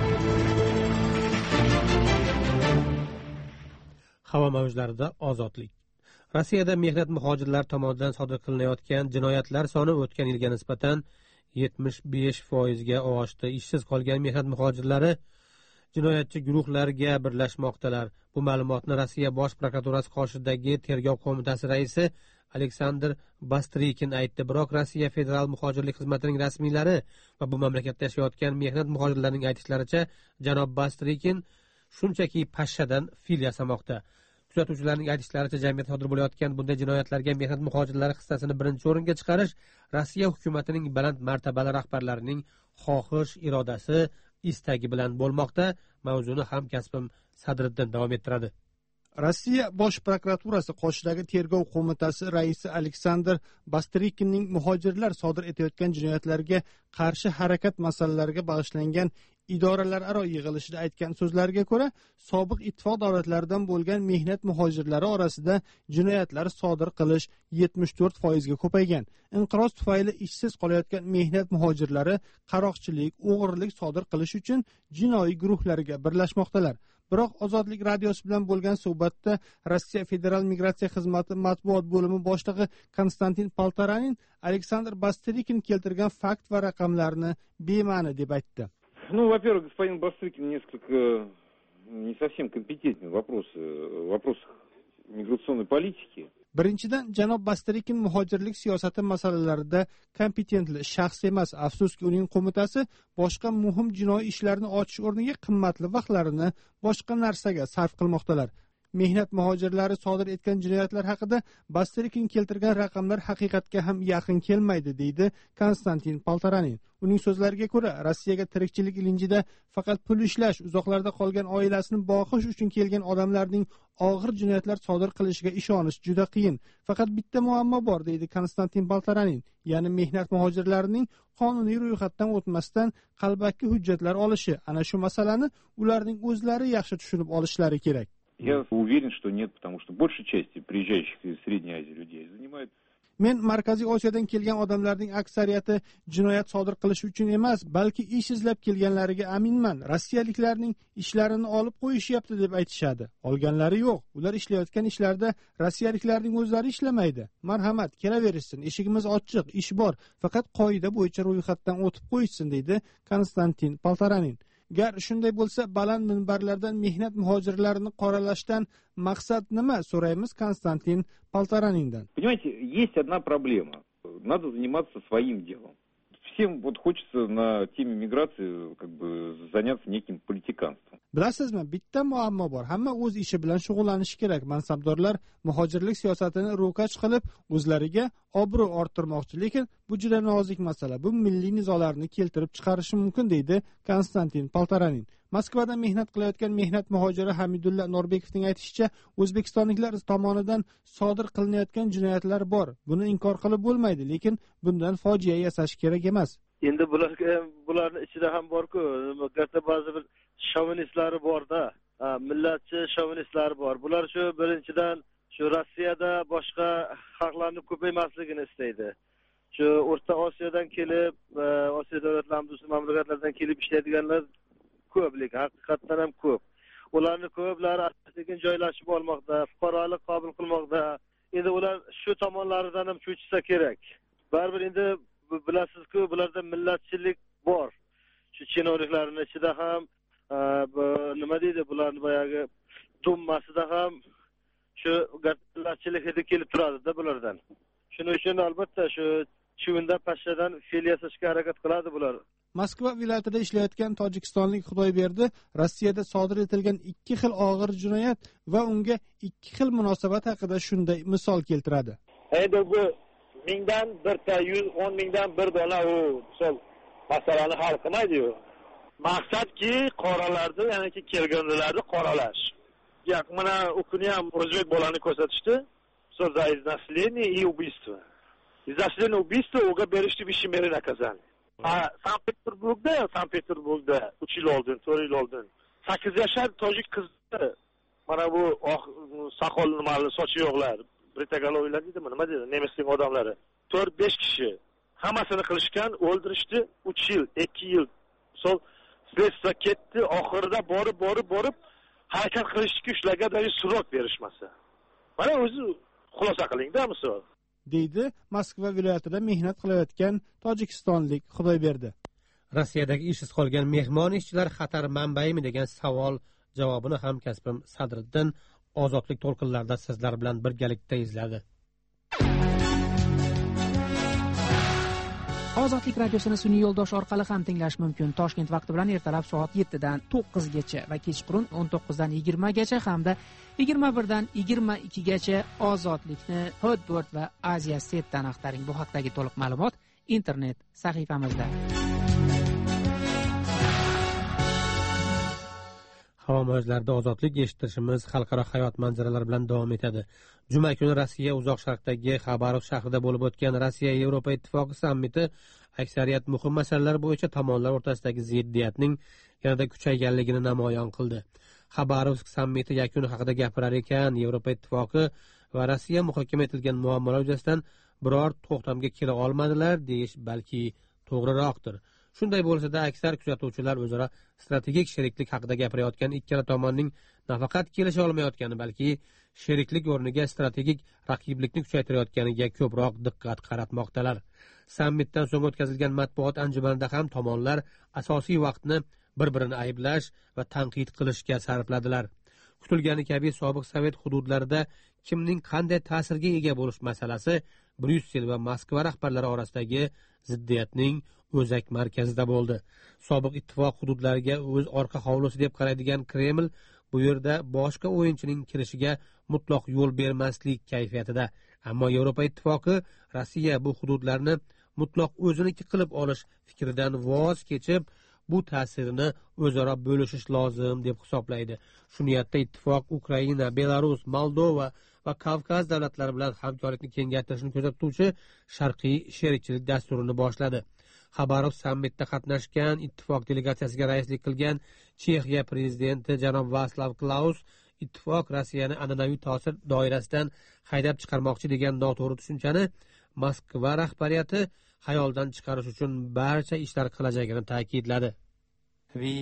A: Havo mavjlarida ozodlik. Rossiyada mehnat muhojirlar tomonidan sodir qilinayotgan jinoyatlar soni o'tgan yilga nisbatan yetmish besh foizga oshdi. Ishsiz qolgan mehnat muhojirlari jinoyatchi guruhlarga birlashmoqdalar. Bu ma'lumotni Rossiya Bosh prokuraturasi qoshidagi tergov qo'mitasi raisi Aleksandr Bastrikin aytdi. Biroq Rossiya Federal muhojirlik xizmatining rasmiylari va bu mamlakatda yashayotgan mehnat muhojirlarining aytishlaricha, janob Bastrikin shunchaki pashshadan fil yasamoqda. Kuzatuvchilarning aytishlaricha, jamiyatda sodir bo'layotgan bunday jinoyatlarga mehnat muhojirlari hissasini birinchi o'ringa chiqarish Rossiya hukumatining baland martabali rahbarlarining xohish, irodasi, istagi bilan bo'lmoqda. Mavzuni hamkasbim Sadriddin davom ettiradi.
L: Rossiya Bosh prokuraturasi qoshidagi tergov qo'mitasi raisi Aleksandr Bastrikinning muhojirlar sodir etayotgan jinoyatlarga qarshi harakat masalalariga bag'ishlangan idoralararo yig'ilishida aytgan so'zlariga ko'ra, sobiq ittifoq davlatlaridan bo'lgan mehnat muhojirlari orasida jinoyatlar sodir qilish yetmish to'rt foizga ko'paygan. Inqiroz tufayli ishsiz qolayotgan mehnat muhojirlari qaroqchilik, o'g'irlik sodir qilish uchun jinoiy guruhlarga birlashmoqdalar.
U: biroq ozodlik radiosi bilan bo'lgan suhbatda Rossiya Federal migratsiya xizmati matbuot bo'limi boshlig'i Konstantin Poltoranin Aleksandr Bastrikin keltirgan fakt va raqamlarni bema'ni deb aytdi.
P: Ну, во-первых, господин Бастрыкин несколько не совсем компетентный вопрос, вопрос миграционной политики.
U: Birinchidan, janob Bastrikin muhojirlik siyosati masalalarida kompetentli shaxs emas. Afsuski, uning qo'mitasi boshqa muhim jinoiy ishlarni ochish o'rniga qimmatli vaqtlarini boshqa narsaga sarf qilmoqdalar. Mehnat muhojirlari sodir etgan jinoyatlar haqida Bastrikin keltirgan raqamlar haqiqatga ham yaqin kelmaydi, deydi Konstantin Poltoranin. Uning so'zlariga ko'ra, Rossiyaga tirikchilik ilinjida faqat pul ishlash, uzoqlarda qolgan oilasini boqish uchun kelgan odamlarning og'ir jinoyatlar sodir qilishiga ishonish juda qiyin. Faqat bitta muammo bor, deydi Konstantin Poltoranin, ya'ni mehnat muhojirlarining qonuniy ro'yxatdan o'tmasdan qalbaki hujjatlar olishi. Ana shu masalani ularning o'zlari yaxshi tushunib olishlari kerak.
P: Я уверен, что нет, потому что большей части приезжающих из Средней Азии людей занимает.
U: Men Markaziy Osiyodan kelgan odamlarning aksariyati jinoyat sodir qilish uchun emas, balki ish izlab kelganlariga aminman. Rossiyaliklarning ishlarini olib qo'yishyapti deb aytishadi. Olganlari yo'q. Ular ishlayotgan ishlarda rossiyaliklarning o'zlari ishlamaydi. Marhamat, kelaverishsin, eshigimiz ochiq, ish bor, faqat qoida bo'yicha ro'yxatdan o'tib qo'yishsin, deydi Konstantin Poltoranin. Gar shunday bo'lsa, baland minbarlardan mehnat muhojirlarini qoralashdan maqsad nima, so'raymiz Konstantin Poltoranindan.
P: Понимаете, есть одна проблема. Надо заниматься своим делом. Всем вот хочется на теме миграции как бы заняться неким политиканством.
U: Bilasizmi, bitta muammo bor. Hamma o'z ishi bilan shug'ullanishi kerak. Mansabdorlar muhojirlik siyosatini ro'kach qilib, o'zlariga obro' orttirmoqchi, lekin bu juda nozik masala. Bu milliy nizolarni keltirib chiqarishi mumkin, deydi Konstantin Poltoranin. Moskvada mehnat qilayotgan mehnat muhojiri Hamidulla Norbekovning aytishicha, o'zbekistonliklar tomonidan sodir qilinayotgan jinoyatlar bor. Buni inkor qilib bo'lmaydi, lekin bundan fojia yasash kerak emas.
V: Endi bularga bularning ichida ham bor-ku, katta ba'zi bir shovinistlari bor-da, millatchi shovinistlari bor. Bular shu birinchidan shu Rossiyada boshqa xalqlarni ko'paymasligini istaydi. Shu O'rta Osiyodan kelib, Osiyo davlatlari, mamlakatlardan kelib ishlaydiganlar ko'p, lekin haqiqatdan ham ko'p. Ularning ko'plari asta-sekin joylashib olmoqda, fuqarolik qabul qilmoqda. Endi ular shu tomonlaridan ham cho'chisa kerak. Baribir endi bilasizku, bularda millatchilik bor. Shu chinovliklarning ichida ham nima deydi, bularni boyagi dummasida ham shu millatchilik hidi kelib turadi-da bulardan. Shuning uchun albatta shu chivunda pashshadan fil yasashga harakat qiladi bular.
U: Moskva viloyatida ishlayotgan tojikistonlik Xudoyberdi Rossiyada sodir etilgan ikki xil og'ir jinoyat va unga ikki xil munosabat haqida shunday misol keltiradi.
W: Endi bu mingdan birta, yuz o'n mingdan bir dona u misol masalani hal qilmaydi-yu. Maqsadki, qoralarni, ya'ni kelganlarni qoralash. Yo'q, mana u kuni ham o'zbek bolani ko'rsatishdi. Misol za iznaslение и убийство. Iznaslение убийство uga berishdi bishimeri naказание. Ha, Sankt-Peterburgda, Sankt-Peterburgda uch yil oldin, to'rt yil oldin sakkiz yashar tojik qizni, mana bu soqol nimali sochi yo'qlar, Britagalovlar deydimi, nima deydi, nemisning odamlari. to'rt besh kishi hammasini qilishgan, o'ldirishdi, uch yil, ikki yil. Sol следство ketdi, oxirida borib, borib, borib harakat qilishdi, ushlarga doir surok berishmasa. Mana o'zi xulosa qiling-da, misol.
U: deydi Moskva viloyatida mehnat qilayotgan tojikistonlik Xudoyberdi.
A: Rossiyadagi ishsiz qolgan mehmon ishchilar xatar manbaimi degan savol javobini ham kasbim Sadriddin ozodlik to'lqinlarida sizlar bilan birgalikda izladi.
R: Ozodlik radiosini sun'iy yo'ldosh orqali ham tinglash mumkin. Toshkent vaqti bilan ertalab soat yettidan to'qqizgacha va kechqurun o'n to'qqizdan yigirmagacha hamda yigirma birdan yigirma ikkigacha ozodlikni Hotbird va Asia Setdan axtaring. Bu haqdagi to'liq ma'lumot internet sahifamizda.
A: Havo mavjlarida ozodlik eshittirishimiz xalqaro hayot manzaralari bilan davom etadi. Juma kuni Rossiya uzoq sharqdagi Xabarov shahrida bo'lib o'tgan Rossiya Yevropa ittifoqi sammiti aksariyat muhim masalalar bo'yicha tomonlar o'rtasidagi ziddiyatning yanada kuchayganligini namoyon qildi. Xabarovsk sammiti yakuni haqida gapirar ekan, Yevropa ittifoqi va Rossiya muhokama etilgan muammolar yuzasidan biror to'xtamga kela olmadilar deyish balki to'g'riroqdir. Shunday bo'lsa-da, aksar kuzatuvchilar o'zaro strategik sheriklik haqida gapirayotgan ikkala tomonning nafaqat kelisha olmayotgani, balki sheriklik o'rniga strategik raqiblikni kuchaytirayotganiga ko'proq diqqat qaratmoqdalar. Sammitdan so'ng o'tkazilgan matbuot anjumanida ham tomonlar asosiy vaqtni bir-birini ayblash va tanqid qilishga sarfladilar. Kutilgani kabi sobiq Sovet hududlarida kimning qanday ta'sirga ega bo'lish masalasi Bryussel va Moskva rahbarlari orasidagi ziddiyatning o'zak markazida bo'ldi. Sobiq ittifoq hududlariga o'z orqa hovlisi deb qaraydigan Kreml bu yerda boshqa o'yinchining kirishiga mutlaq yo'l bermaslik kayfiyatida. Ammo Yevropa ittifoqi Rossiya bu hududlarni mutlaq o'ziniki qilib olish fikridan voz kechib, bu ta'sirini o'zaro bo'lishish lozim deb hisoblaydi. Shu niyatda ittifoq Ukraina, Belarus, Moldova va Kavkaz davlatlari bilan hamkorlikni kengaytirishni ko'zda tutuvchi sharqiy sherikchilik dasturini boshladi. Xabarov sammitda qatnashgan ittifoq delegatsiyasiga raislik qilgan Chexiya prezidenti janob Vaslav Klaus ittifoq Rossiyani an'anaviy ta'sir doirasidan haydab chiqarmoqchi degan noto'g'ri tushunchani Moskva rahbariyati xayoldan chiqarish uchun barcha ishlar qilajagini ta'kidladi.
B: We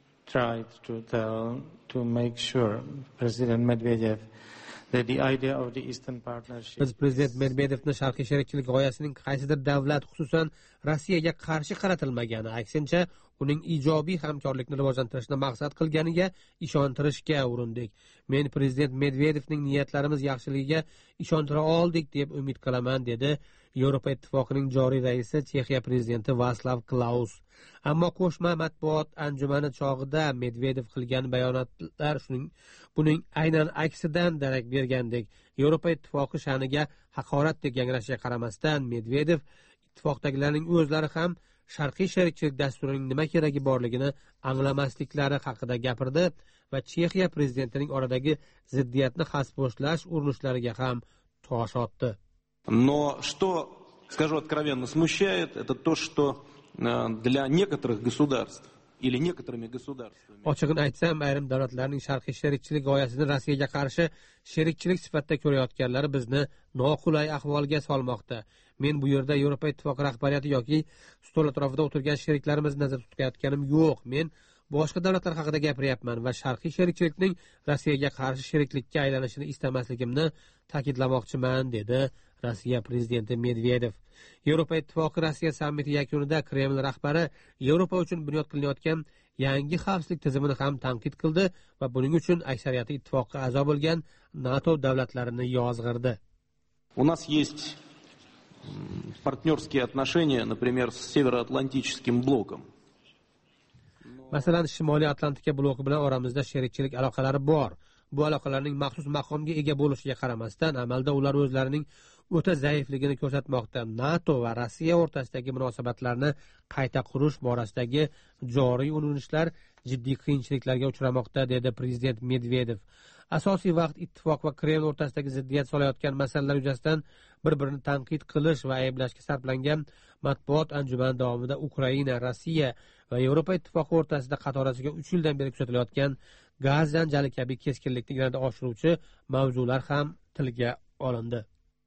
B: tried to tell to make sure President Medvedev that the idea of the Eastern Partnership.
A: Biz prezident Medvedevni sharqiy sherikchilik g'oyasining qaysidir davlat, xususan Rossiyaga qarshi qaratilmagani, aksincha uning ijobiy hamkorlikni rivojlantirishni maqsad qilganiga ishontirishga urindik. Men prezident Medvedevning niyatlarimiz yaxshiligiga ishontira oldik deb umid qilaman, dedi Yevropa ittifoqining joriy raisi Chexiya prezidenti Vaslav Klaus. Ammo qo'shma matbuot anjumani chog'ida Medvedev qilgan bayonotlar shuning buning aynan aksidan darak bergandek. Yevropa ittifoqi sha'niga haqorat deb yangrashiga qaramasdan, Medvedev ittifoqdagilarning o'zlari ham sharqiy sherikchilik dasturining nima keragi borligini anglamasliklari haqida gapirdi va Chexiya prezidentining oradagi ziddiyatni xaspo'shlash urinishlariga ham tosh otdi.
E: Но что, скажу откровенно, смущает, это то, что для некоторых государств или некоторыми государствами.
A: Ochig'ini aytsam, ayrim davlatlarning sharqiy sherikchilik g'oyasini Rossiyaga qarshi sherikchilik sifatida ko'rayotganlari bizni noqulay ahvolga solmoqda. Men bu yerda Yevropa ittifoqi rahbariyati yoki stol atrofida o'tirgan sheriklarimizni nazarda tutayotganim yo'q. Men boshqa davlatlar haqida gapiryapman va sharqiy sherikchilikning Rossiyaga qarshi sheriklikka aylanishini istamasligimni ta'kidlamoqchiman, dedi Rossiya prezidenti Medvedev. Yevropa ittifoqi Rossiya sammiti yakunida Kreml rahbari Yevropa uchun bunyod qilinayotgan yangi xavfsizlik tizimini ham tanqid qildi va buning uchun aksariyati ittifoqqa a'zo bo'lgan NATO davlatlarini yozg'irdi.
E: У нас есть партнерские отношения, например, с Североатлантическим блоком.
A: Masalan, Shimoliy Atlantika bloki bilan oramizda sherikchilik aloqalari bor. Bu aloqalarning maxsus maqomga ega bo'lishiga qaramasdan, amalda ular o'zlarining o'ta zaifligini ko'rsatmoqda. NATO va Rossiya o'rtasidagi munosabatlarni qayta qurish borasidagi joriy urinishlar jiddiy qiyinchiliklarga uchramoqda, dedi prezident Medvedev. Asosiy vaqt ittifoq va Kreml o'rtasidagi ziddiyat solayotgan masalalar yuzasidan bir-birini tanqid qilish va ayblashga sarflangan matbuot anjumani davomida Ukraina, Rossiya va Yevropa ittifoqi o'rtasida qatorasiga uch yildan beri kuzatilayotgan gaz janjali kabi keskinlikni yanada oshiruvchi mavzular ham tilga olindi.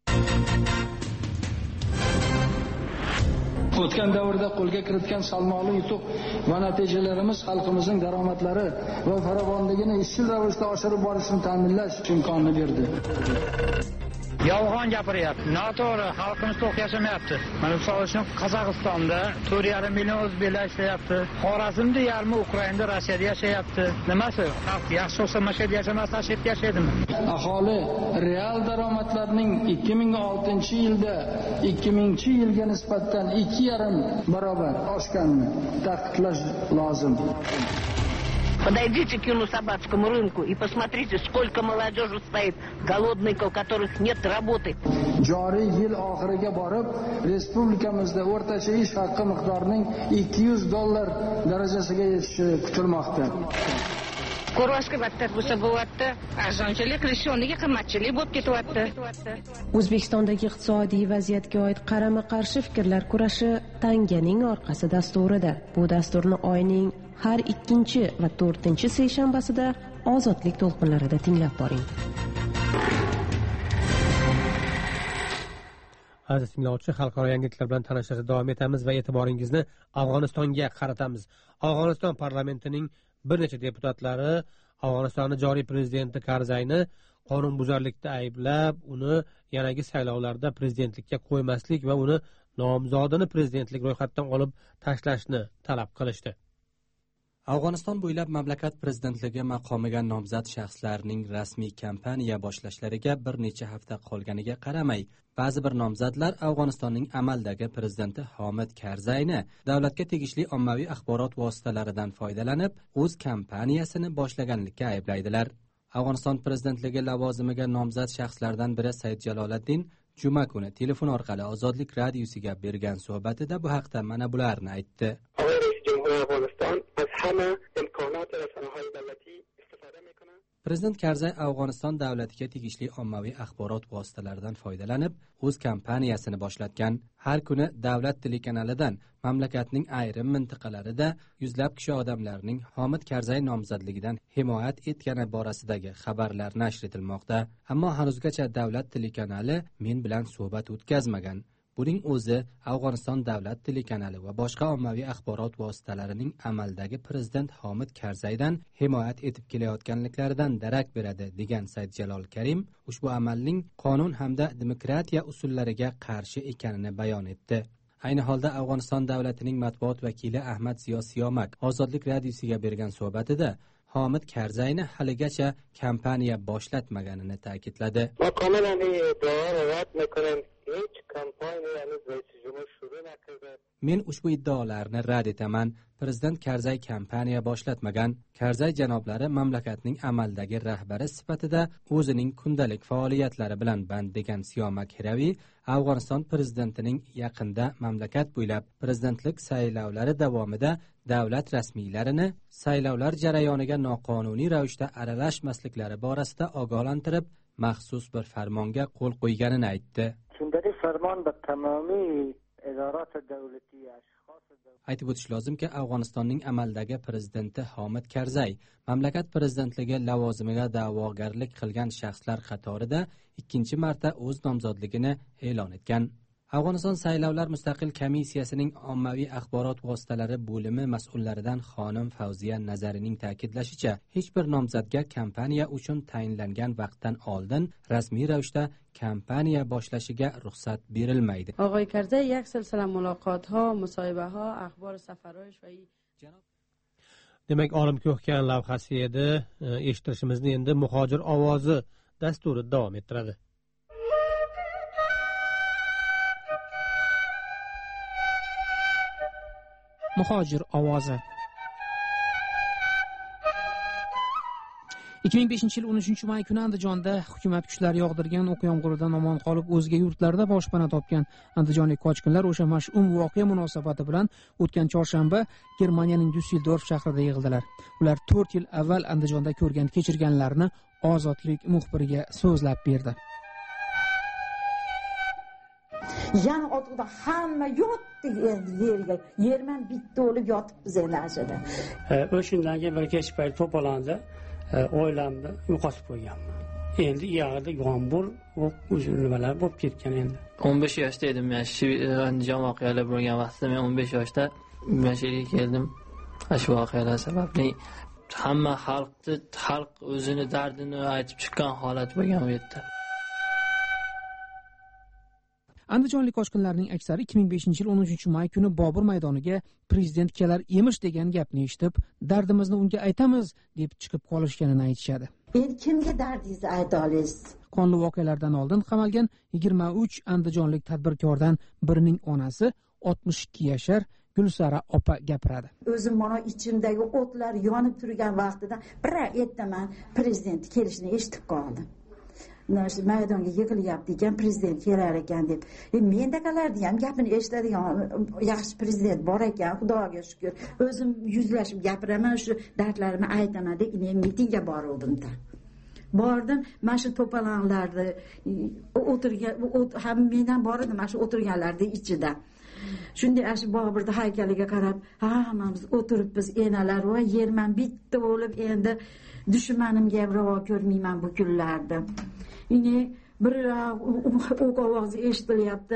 F: O'tgan davrda qo'lga kiritgan salmonli yutuq va natijalarimiz xalqimizning daromadlari va farovonligini izchil ravishda oshirib borishni ta'minlash imkonini berdi.
X: Yolg'on gapiryapti. Noto'g'ri, xalqimiz to'q yashamayapti. Mana misol uchun Qozog'istonda to'rt yarim million o'zbeklar yashayapti. Xorazmda yarmi Ukrainada, Rossiyada yashayapti. Nimasi? Xalq yaxshi bo'lsa mana shu yerda yashamasa, shu yerda yashaydimi?
F: Aholi real daromadlarning ikki ming oltinchi yilda ikki mingchi yilga nisbatan ikki yarim barobar oshganini ta'kidlash lozim.
T: Подойдите к Юно-Сабатскому рынку и посмотрите, сколько молодежи стоит голодной, у которых нет работы.
F: Joriy yil oxiriga borib, respublikamizda o'rtacha ish haqi miqdorining ikki yuz dollar darajasiga yetishi kutilmoqda.
X: Ko'rvashga battar bo'lsa bo'lyapti, arzonchilik qilishga o'rniga qimmatchilik bo'lib ketyapti.
Q: O'zbekistondagi iqtisodiy vaziyatga oid qarama-qarshi fikrlar kurashi tanganing orqasi dasturida. Bu dasturni oyning har ikkinchi va to'rtinchi seshanbasida ozodlik to'lqinlarida tinglab boring.
A: Aziz tinglovchi, xalqaro yangiliklar bilan tanishishda davom etamiz va e'tiboringizni Afg'onistonga qaratamiz. Afg'oniston parlamentining bir necha deputatlari Afg'onistonning joriy prezidenti Karzayni qonunbuzarlikda ayblab, uni yanagi saylovlarda prezidentlikka qo'ymaslik va uni nomzodini prezidentlik ro'yxatidan olib tashlashni talab qilishdi.
C: Afg'oniston bo'ylab mamlakat prezidentligi maqomiga nomzod shaxslarning rasmiy kampaniya boshlashlariga bir necha hafta qolganiga qaramay, ba'zi bir nomzodlar Afg'onistonning amaldagi prezidenti Hamid Karzayni davlatga tegishli ommaviy axborot vositalaridan foydalanib, o'z kampaniyasini boshlaganlikka ayblaydilar. Afg'oniston prezidentligi lavozimiga nomzod shaxslardan biri Said Jaloliddin juma kuni telefon orqali Ozodlik radiosiga bergan suhbatida bu haqda mana bularni aytdi. Prezident Karzay Afg'oniston davlatiga tegishli ommaviy axborot vositalaridan foydalanib, o'z kampaniyasini boshlatgan. Har kuni davlat telekanalidan mamlakatning ayrim mintaqalarida yuzlab kishi odamlarning Hamid Karzay nomzodligidan himoyat etgani borasidagi xabarlar nashr etilmoqda. Ammo hanuzgacha davlat telekanali men bilan suhbat o'tkazmagan. Buning o'zi Afg'oniston davlat telekanali va boshqa ommaviy axborot vositalarining amaldagi prezident Hamid Karzaydan himoyat etib kelayotganliklaridan darak beradi, degan Said Jalol Karim ushbu amalning qonun hamda demokratiya usullariga qarshi ekanini bayon etdi. Ayni holda Afg'oniston davlatining matbuot vakili Ahmad Ziyo Siyomak Ozodlik radiosiga bergan suhbatida Hamid Karzayni haligacha kampaniya boshlatmaganini ta'kidladi. Men ushbu iddaolarni rad etaman. Prezident Karzay kampaniya boshlatmagan. Karzay janoblari mamlakatning amaldagi rahbari sifatida o'zining kundalik faoliyatlari bilan band, degan Siyomak Hiraviy Afg'oniston prezidentining yaqinda mamlakat bo'ylab prezidentlik saylovlari davomida davlat rasmiylarini saylovlar jarayoniga noqonuniy ravishda aralashmasliklari borasida ogohlantirib, maxsus bir farmonga qo'l qo'yganini aytdi. Aytib o'tish lozimki, Afg'onistonning amaldagi prezidenti Hamid Karzay mamlakat prezidentligi lavozimiga da'vogarlik qilgan shaxslar qatorida ikkinchi marta o'z nomzodligini e'lon etgan. Afg'oniston saylovlar mustaqil komissiyasining ommaviy axborot vositalari bo'limi mas'ullaridan xonim Fawziya Nazarining ta'kidlashicha, hech bir nomzodga kampaniya uchun tayinlangan vaqtdan oldin rasmiy ravishda kampaniya boshlashiga ruxsat berilmaydi.
H: آقای کرزی یک سلسله ملاقات ها، مصاحبه ها، اخبار سفرهایش و
A: Demak, olim ko'hkan lavhasi edi. Eshittirishimizni endi Muhojir ovozi dasturi davom ettiradi.
R: Muhojir ovozi. ikki ming beshinchi yil o'n uchinchi may kuni Andijonda hukumat kuchlari yog'dirgan o'q yomg'iridan omon qolib o'zga yurtlarda boshpana topgan andijonlik qochqinlar o'sha mash'um voqea munosabati bilan o'tgan chorshanba Germaniyaning Düsseldorf shahrida yig'ildilar. Ular to'rt yil avval Andijonda ko'rgan kechirganlarini Ozodlik muxbiriga so'zlab berdi.
I: Yana otida hamma yotdi yerga. Yerman bitta o'lib yotibmiz endi.
J: O'shandan keyin bir kech payt to'polandi. Oilamni yo'qotib qo'yganman. Endi iyag'ida yomg'ir va nimalar bo'lib ketgan endi.
Y: o'n besh yoshda edim men. Shu Andijon voqealari bo'lgan vaqtda men o'n besh yoshda Mashhurga keldim. Shu voqealar sababli hamma xalqni, xalq o'zini dardini aytib chiqqan holat bo'lgan bu yerda.
R: Andijonlik qochqinlarning aksari ikki ming beshinchi yil o'n uchinchi may kuni Bobur maydoniga prezident kelar emish degan gapni eshitib, dardimizni unga aytamiz deb chiqib qolishganini aytishadi.
I: Endi kimga dardingizni ayta olasiz?
R: Qonli voqealardan oldin qamalgan yigirma uch andijonlik tadbirkordan birining onasi oltmish ikki yashar Gulsara opa gapiradi.
I: O'zim mana ichimdagi o'tlar yonib turgan vaqtida bir ertaman prezident kelishini eshitib qoldim. Nasib maydonga yig'ilyapti ekan, prezident kelar ekan deb. E mendagalarni ham gapini eshitadigan yaxshi prezident bor ekan, Xudoga shukr. O'zim yuzlashib gapiraman, shu dardlarimni aytaman deb men mitingga bordim-da. Bordim, mana shu to'polonlarni o'tirgan, ham mendan bor edi, mana shu o'tirganlarning ichida. Shunday ashi Boburning haykaliga qarab, hammamiz o'tiribmiz, enalar va yerman bitta bo'lib endi dushmanimga ravo ko'rmayman bu kunlarda. Yine bir o'q ovozi eshitilyapti.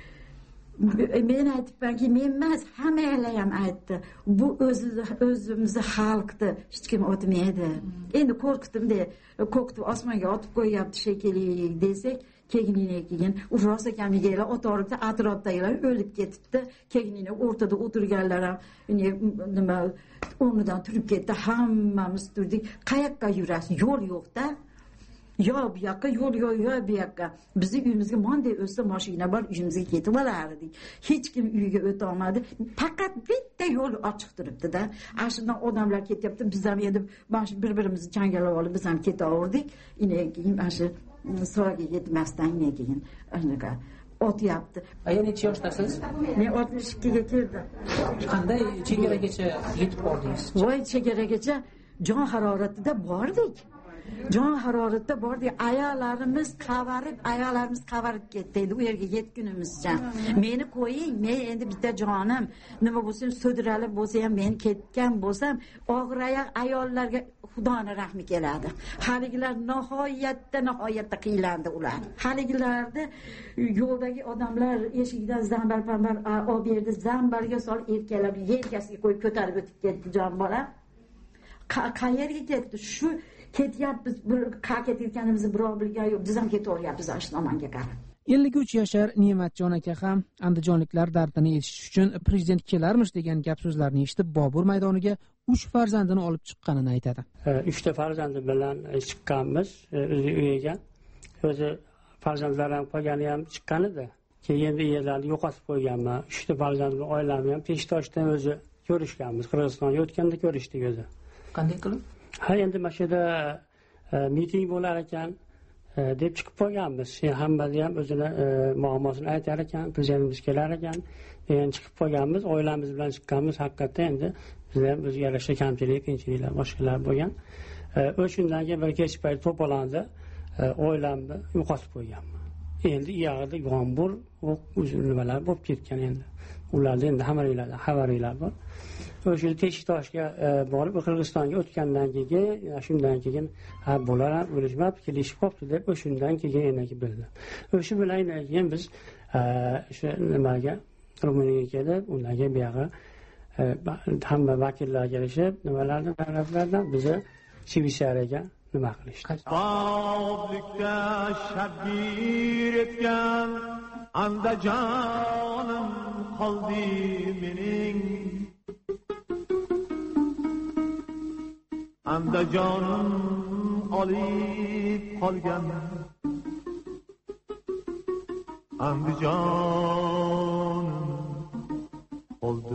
I: Men aytibmanki, men emas, hammalar ham aytdi. Bu o'zimizni xalqni hech kim otmaydi. Endi qo'rqitdim-da, ko'kni osmonga otib qo'yyapti shekilli desak, keyin keyin u rost ekanligiga o'toribdi, atrofdagilar o'lib ketibdi. Keyin o'rtada o'tirganlar ham nima o'rnidan turib ketdi, hammamiz turdik. Qayoqqa yurasiz? Yo'l yo'q-da. Yo bu yoqqa yo'l yo'q, yo bu yoqqa. Bizni uyimizga monday o'tsa mashina bor, uyimizga ketib olardik. Hech kim uyiga o'ta olmadi. Faqat bitta yo'l ochiq turibdi-da. Ashundan odamlar ketyapti. Biz ham endi mana shu bir-birimizni changallab olib biz ham ketaverdik. Keyin mana shu soatga yetmasdan keyin anaqa otyapti.
R: Ayol necha yoshdasiz?
I: Men oltmish ikkiga kirdim.
R: Qanday chegaragacha yetib bordingiz?
I: Voy, chegaragacha jon haroratida bordik. Jon haroratda bordik. Ayollarimiz qavarib, ayollarimiz qavarib ketdi. Endi u yerga yetgunimizcha. Meni qo'ying, men endi bitta jonim, nima bo'lsa so'diralib bo'lsa ham men ketgan bo'lsam, og'ir oyoq ayollarga Xudoning rahmi keladi. Haligilar nihoyatda nihoyatda qiylandi ular. Haligilarni yo'ldagi odamlar eshigidan zambar-pambar olib berdi, zambarga solib erkaklar yelkasiga qo'yib ko'tarib o'tib ketdi jon bola. Qayerga ketdi? Shu ketyapmiz, bir qa ketayotganimizni birov bilgan yo'q. Biz ham ketaveryapmiz Ashnomonga qarab.
R: ellik uch yashar Ne'matjon aka ham andijonliklar dardini eshitish uchun prezident kelarmish degan gap so'zlarni eshitib Bobur maydoniga uch farzandini olib chiqqanini aytadi.
J: uchta farzandi bilan chiqqanmiz uyiga. O'zi farzandlarim qolgani ham chiqqan edi. Keyin yerlarni yo'qotib qo'yganman. uchta farzandli oilamni ham Peshtoshdan o'zi ko'rishganmiz. Qirg'izistonga o'tganda ko'rishdik o'zi.
R: Qanday qilib?
J: Ha, endi mana shu yerda miting bo'lar ekan deb chiqib qolganmiz. Hammasi ham o'zini muammosini aytar ekan, prezidentimiz kelar ekan, degan chiqib qolganmiz. Oilamiz bilan chiqqanmiz. Haqiqatda endi bizda ham o'ziga yarasha kamchilik, qiyinchiliklar, boshqalar bo'lgan. O'shundan keyin bir kech payt to'polandi, oilamni yo'qotib qo'yganman. Endi iyog'ida yomg'ir, nimalar bo'lib ketgan endi. Ularda endi hammaringlarda xabaringlar bor. O'sha Teshtoshga borib Qirg'izistonga o'tgandan keyin, shundan keyin ha bular ham o'lishmab, kelishib qopti deb o'shundan keyin endi bildi. O'sha bilan keyin biz o'sha nimaga Ruminiyaga kelib, undan keyin bu yoqqa hamma vakillar kelishib, nimalardan taraflardan bizni Shveysariyaga nima qilishdi.
D: Sog'likda shabgir etgan Andijonim qoldi mening. Andijonim olib qolgan. Andijonim qoldi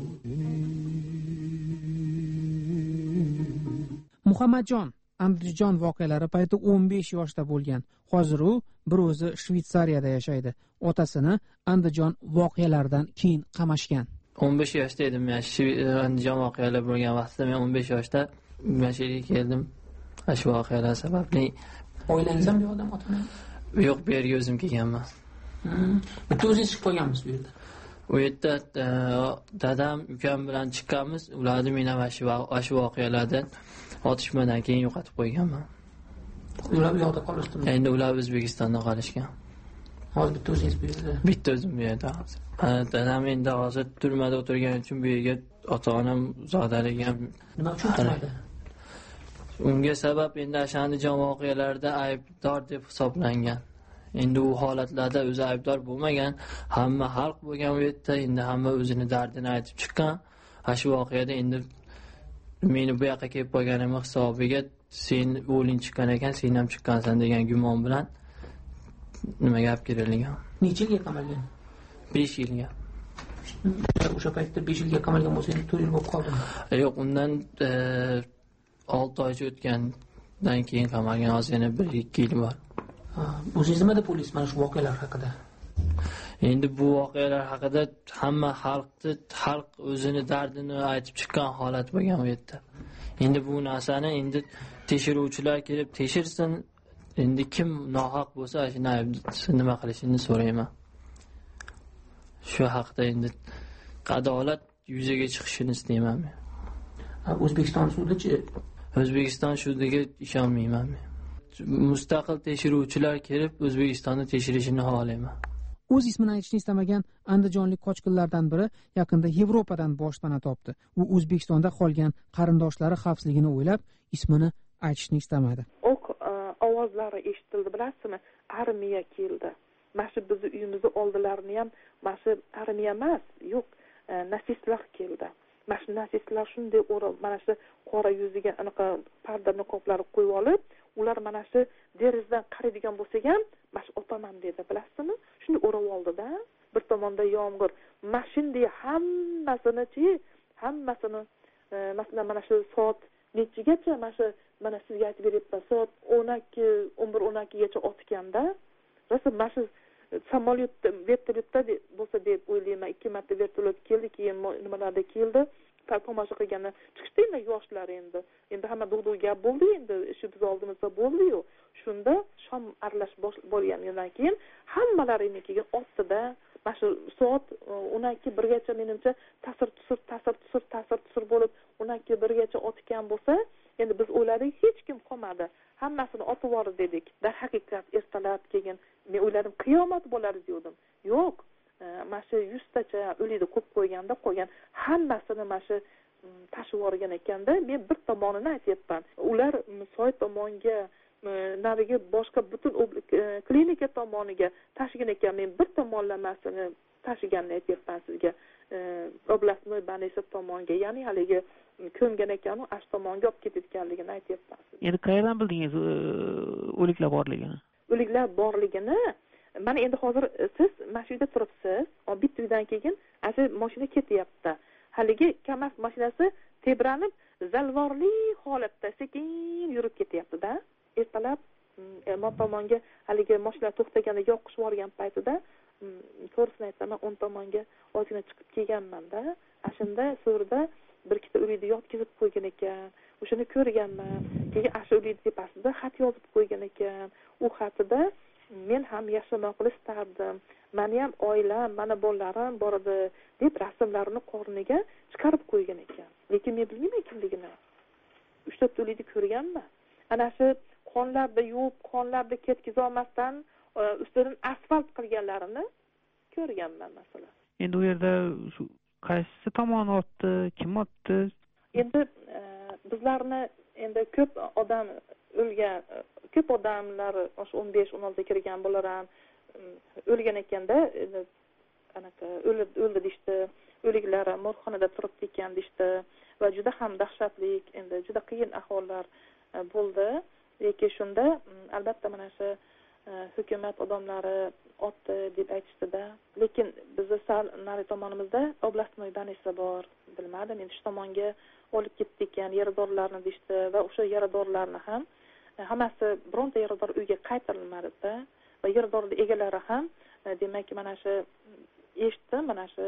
D: mening.
R: Muhammadjon Andijon voqealari payti o'n besh yoshda bo'lgan. Hozir u bir o'zi Shveysariyada yashaydi. Otasini Andijon voqealaridan keyin qamashgan.
Y: o'n besh yoshda edim men. Andijon voqealari bo'lgan vaqtda men o'n besh yoshda Mashinaga keldim. Shu voqealar sababli.
R: Oilangiz ham bu odam otami?
Y: Yo'q, bu yerga o'zim kelganman.
R: Bitta o'zingiz chiqib qolgansiz bu yerda.
Y: U yerda dadam, ukam bilan chiqqanmiz. Ularni men ham shu voqealardan otishmadan keyin yo'qotib qo'yganman.
R: Ular bu yoqda qolishdimi?
Y: Endi ular O'zbekistonda qolishgan.
R: Hozir bitta o'zingiz bu yerda.
Y: Bitta o'zim bu yerda. Dadam endi hozir turmada o'tirgani uchun bu yerga ota-onam zodaligi ham
R: nima uchun turmadi?
Y: Unga sabab endi Andijon voqealarida aybdor deb hisoblangan. Endi u holatlarda o'zi aybdor bo'lmagan, hamma xalq bo'lgan u yerda, endi hamma o'zini dardini aytib chiqqan. Ha shu voqeada endi meni bu yoqqa kelib qolganim hisobiga sen o'g'ling chiqqan ekan, sen ham chiqqansan degan gumon bilan nima gap kerilgan.
R: Necha yilga qamalgan?
Y: besh yilga.
R: O'sha paytda besh yilga qamalgan bo'lsa, endi to'rt yil bo'lib qoldimi?
Y: Yo'q, undan olti oy o'tgandan keyin qamalgan, hozir yana bir ikki yil bor.
R: O'zingiz nima deb o'ylaysiz mana shu voqealar haqida?
Y: Endi bu voqealar haqida hamma xalqni, xalq o'zini dardini aytib chiqqan holat bo'lgan u yerda. Endi bu narsani endi tekshiruvchilar kelib tekshirsin. Endi kim nohaq bo'lsa, shuni nima qilishini so'rayman. Shu haqda endi adolat yuzaga chiqishini istayman men.
R: O'zbekiston sudichi?
Y: O'zbekiston sudiga ishonmayman men. mustaqil tekshiruvchilar kelib O'zbekistonni tekshirishini xohlayman.
R: O'z ismini aytishni istamagan andijonlik qochqinlardan biri yaqinda Yevropadan boshpana topdi. U O'zbekistonda qolgan qarindoshlari xavfsizligini o'ylab, ismini aytishni istamadi.
K: O'q ovozlari eshitildi, bilasizmi? Armiya keldi. Mana shu bizni uyimizni oldilarini ham, mana shu armiya emas, yo'q, nasistlar keldi. Mana shu nasistlar shunday o'rab, mana shu qora yuziga anaqa parda niqoblari qo'yib olib, ular mana shu derazadan qaraydigan bo'lsa ham, mana shu otaman dedi, bilasizmi? Shunday o'rab oldi-da. Bir tomonda yomg'ir, mashinada hammasini-chi, hammasini masalan mana shu soat nechigacha, mana shu mana sizga aytib beryapman, soat o'n ikki, o'n bir o'n ikki gacha otganda, rosa mana shu samolyot vertolyotda bo'lsa deb o'ylayman, ikki marta vertolyot keldi, keyin nimalarda keldi, tomosha qilganda chiqishdi yoshlar endi. Endi hamma dug'duv gap bo'ldi, endi ishi biz oldimizda bo'ldi-yu. Shunda shom aralash bo'lgandan keyin hammalarini keyin otdi-da, mana shu soat o'n ikki birgacha menimcha ta'sir tusur, ta'sir tusur, ta'sir tusur bo'lib o'n ikki birgacha otgan bo'lsa, endi biz o'yladik hech kim qolmadi. Hammasini otib yubordi dedik. Dar haqiqat ertalab keyin men o'yladim qiyomat bo'ladi dedim. Yo'q, mana shu yuztacha o'likni ko'p qo'yganda qo'ygan hammasini mana shu tashib yuborgan ekanda, men bir tomonini aytyapman. Ular Soy tomonga, nariga boshqa butun klinika tomoniga tashigan ekan, men bir tomonlamasini tashiganini aytyapman sizga. Oblastnoy больница tomonga, ya'ni haligi ko'mgan ekan, ash tomonga olib ketayotganligini aytyapman.
M: Endi qayerdan bildingiz o'liklar borligini?
K: O'liklar borligini mana endi hozir siz mashinada turibsiz, bitta uydan keyin asli mashina ketyapti. Haligi Kamaz mashinasi tebranib, zalvorli holatda sekin yurib ketyapti-da. Ertalab mol tomonga haligi mashina to'xtaganda yoqish borgan paytida to'g'risini aytaman, o'n tomonga ozgina chiqib kelganman-da. Ashunda so'rida bir ikkita o'likni yotkizib qo'ygan ekan. O'shani ko'rganman. Keyin ashu o'likni tepasida xat yozib qo'ygan ekan. U xatida men ham yashamoqni istardim. Meni ham oilam, mana bolalarim bor edi deb rasmlarini qorniga chiqarib qo'ygan ekan. Lekin men bilmayman kimligini. uch to'rt o'likni ko'rganman. Ana shu qonlarda yuvib, qonlarda ketkiza olmasdan ustidan asfalt qilganlarini ko'rganman masalan.
M: Endi u yerda shu qaysi tomon otdi, kim otdi?
K: Endi bizlarni endi ko'p odam o'lgan, ko'p odamlar o'sha o'n besh o'n olti kirgan bolalar ham o'lgan ekanda, anaqa o'ldi dishdi, o'liklari morxonada turibdi ekan dishdi va juda ham dahshatli, endi juda qiyin ahvollar bo'ldi. Lekin shunda albatta mana shu hukumat odamlari otdi deb aytishdi-da. Lekin bizni sal nari tomonimizda oblastnoy больница bor. Bilmadim, endi shu tomonga olib ketdi ekan, yaradorlarni dishdi va o'sha yaradorlarni ham hammasi bironta yarador uyga qaytarilmadi-da va yaradorlar egalari ham demak mana shu eshitdi, mana shu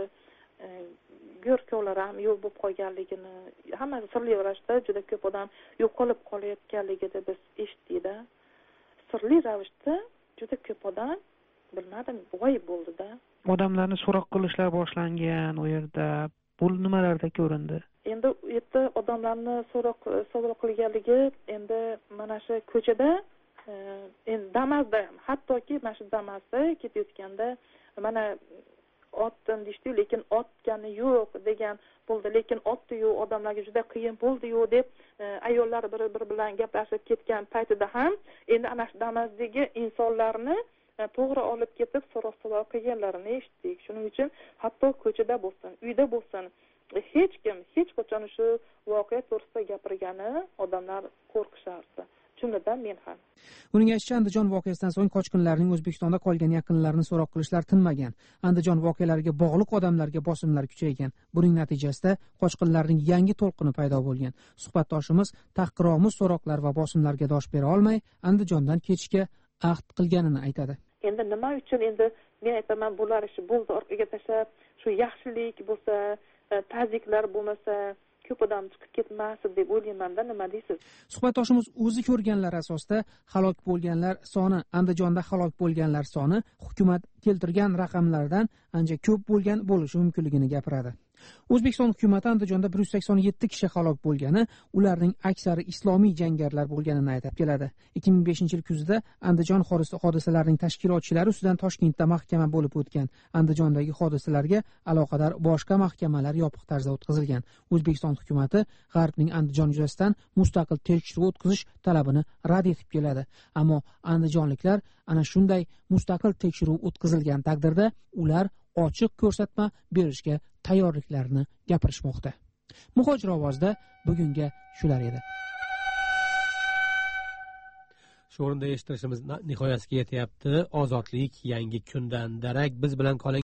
K: go'rkovlar ham yo'q bo'lib qolganligini, hammasi sirli ravishda juda ko'p odam yo'qolib qolayotganligini biz eshitdik-da. Sirli ravishda juda ko'p odam bilmadim g'oyib bo'ldi-da.
M: Odamlarni so'roq qilishlar boshlangan u yerda. Bu nimalarda ko'rindi?
K: Endi u yerda odamlarni so'roq so'roq qilganligi endi mana shu ko'chada, endi Damazda, hattoki mana shu Damazda ketayotganda mana otdim deydi, lekin otgani yo'q degan bo'ldi. Lekin otdi-yu, odamlarga juda qiyin bo'ldi-yu deb ayollar bir-biri bilan gaplashib ketgan paytida ham endi ana shu Damazdagi insonlarni to'g'ri olib ketib so'roq-so'roq qilganlarini eshitdik. Shuning uchun hatto ko'chada bo'lsin, uyda bo'lsin, hech kim hech qachon shu voqea to'g'risida gapirgani odamlar qo'rqishardi. Jumladan men ham.
R: Uning aytishicha, Andijon voqeasidan so'ng qochqinlarning O'zbekistonda qolgan yaqinlarini so'roq qilishlar tinmagan. Andijon voqealariga bog'liq odamlarga bosimlar kuchaygan. Buning natijasida qochqinlarning yangi to'lqini paydo bo'lgan. Suhbatdoshimiz tahqiromuz so'roqlar va bosimlarga dosh bera olmay, Andijondan ketishga ahd qilganini aytadi.
K: Endi nima uchun endi men aytaman, bular ishi bo'ldi orqaga tashlab, shu yaxshilik bo'lsa, taziklar bo'lmasa, ko'p odam chiqib ketmas deb o'ylayman-da, nima deysiz?
R: Suhbatdoshimiz o'zi ko'rganlar asosida halok bo'lganlar soni, Andijonda halok bo'lganlar soni hukumat keltirgan raqamlardan ancha ko'p bo'lgan bo'lishi mumkinligini gapiradi. O'zbekiston hukumati Andijonda bir yuz sakson yetti kishi halok bo'lgani, ularning aksari islomiy jangarilar bo'lganini aytib keladi. ikki ming beshinchi yil kuzida Andijon hodisalarining tashkilotchilari ustidan Toshkentda mahkama bo'lib o'tgan. Andijondagi hodisalarga aloqador boshqa mahkamalar yopiq tarzda o'tkazilgan. O'zbekiston hukumati G'arbning Andijon yuzasidan mustaqil tekshiruv o'tkazish talabini rad etib keladi. Ammo andijonliklar ana shunday mustaqil tekshiruv o'tkazilgan taqdirda ular ochiq ko'rsatma berishga tayyorliklarini gapirishmoqda. Muhojir ovozda bugunga shular edi.
A: Shu o'rinda eshittirishimiz nihoyasiga yetyapti. Ozodlik yangi kundan darak. Biz bilan qoling.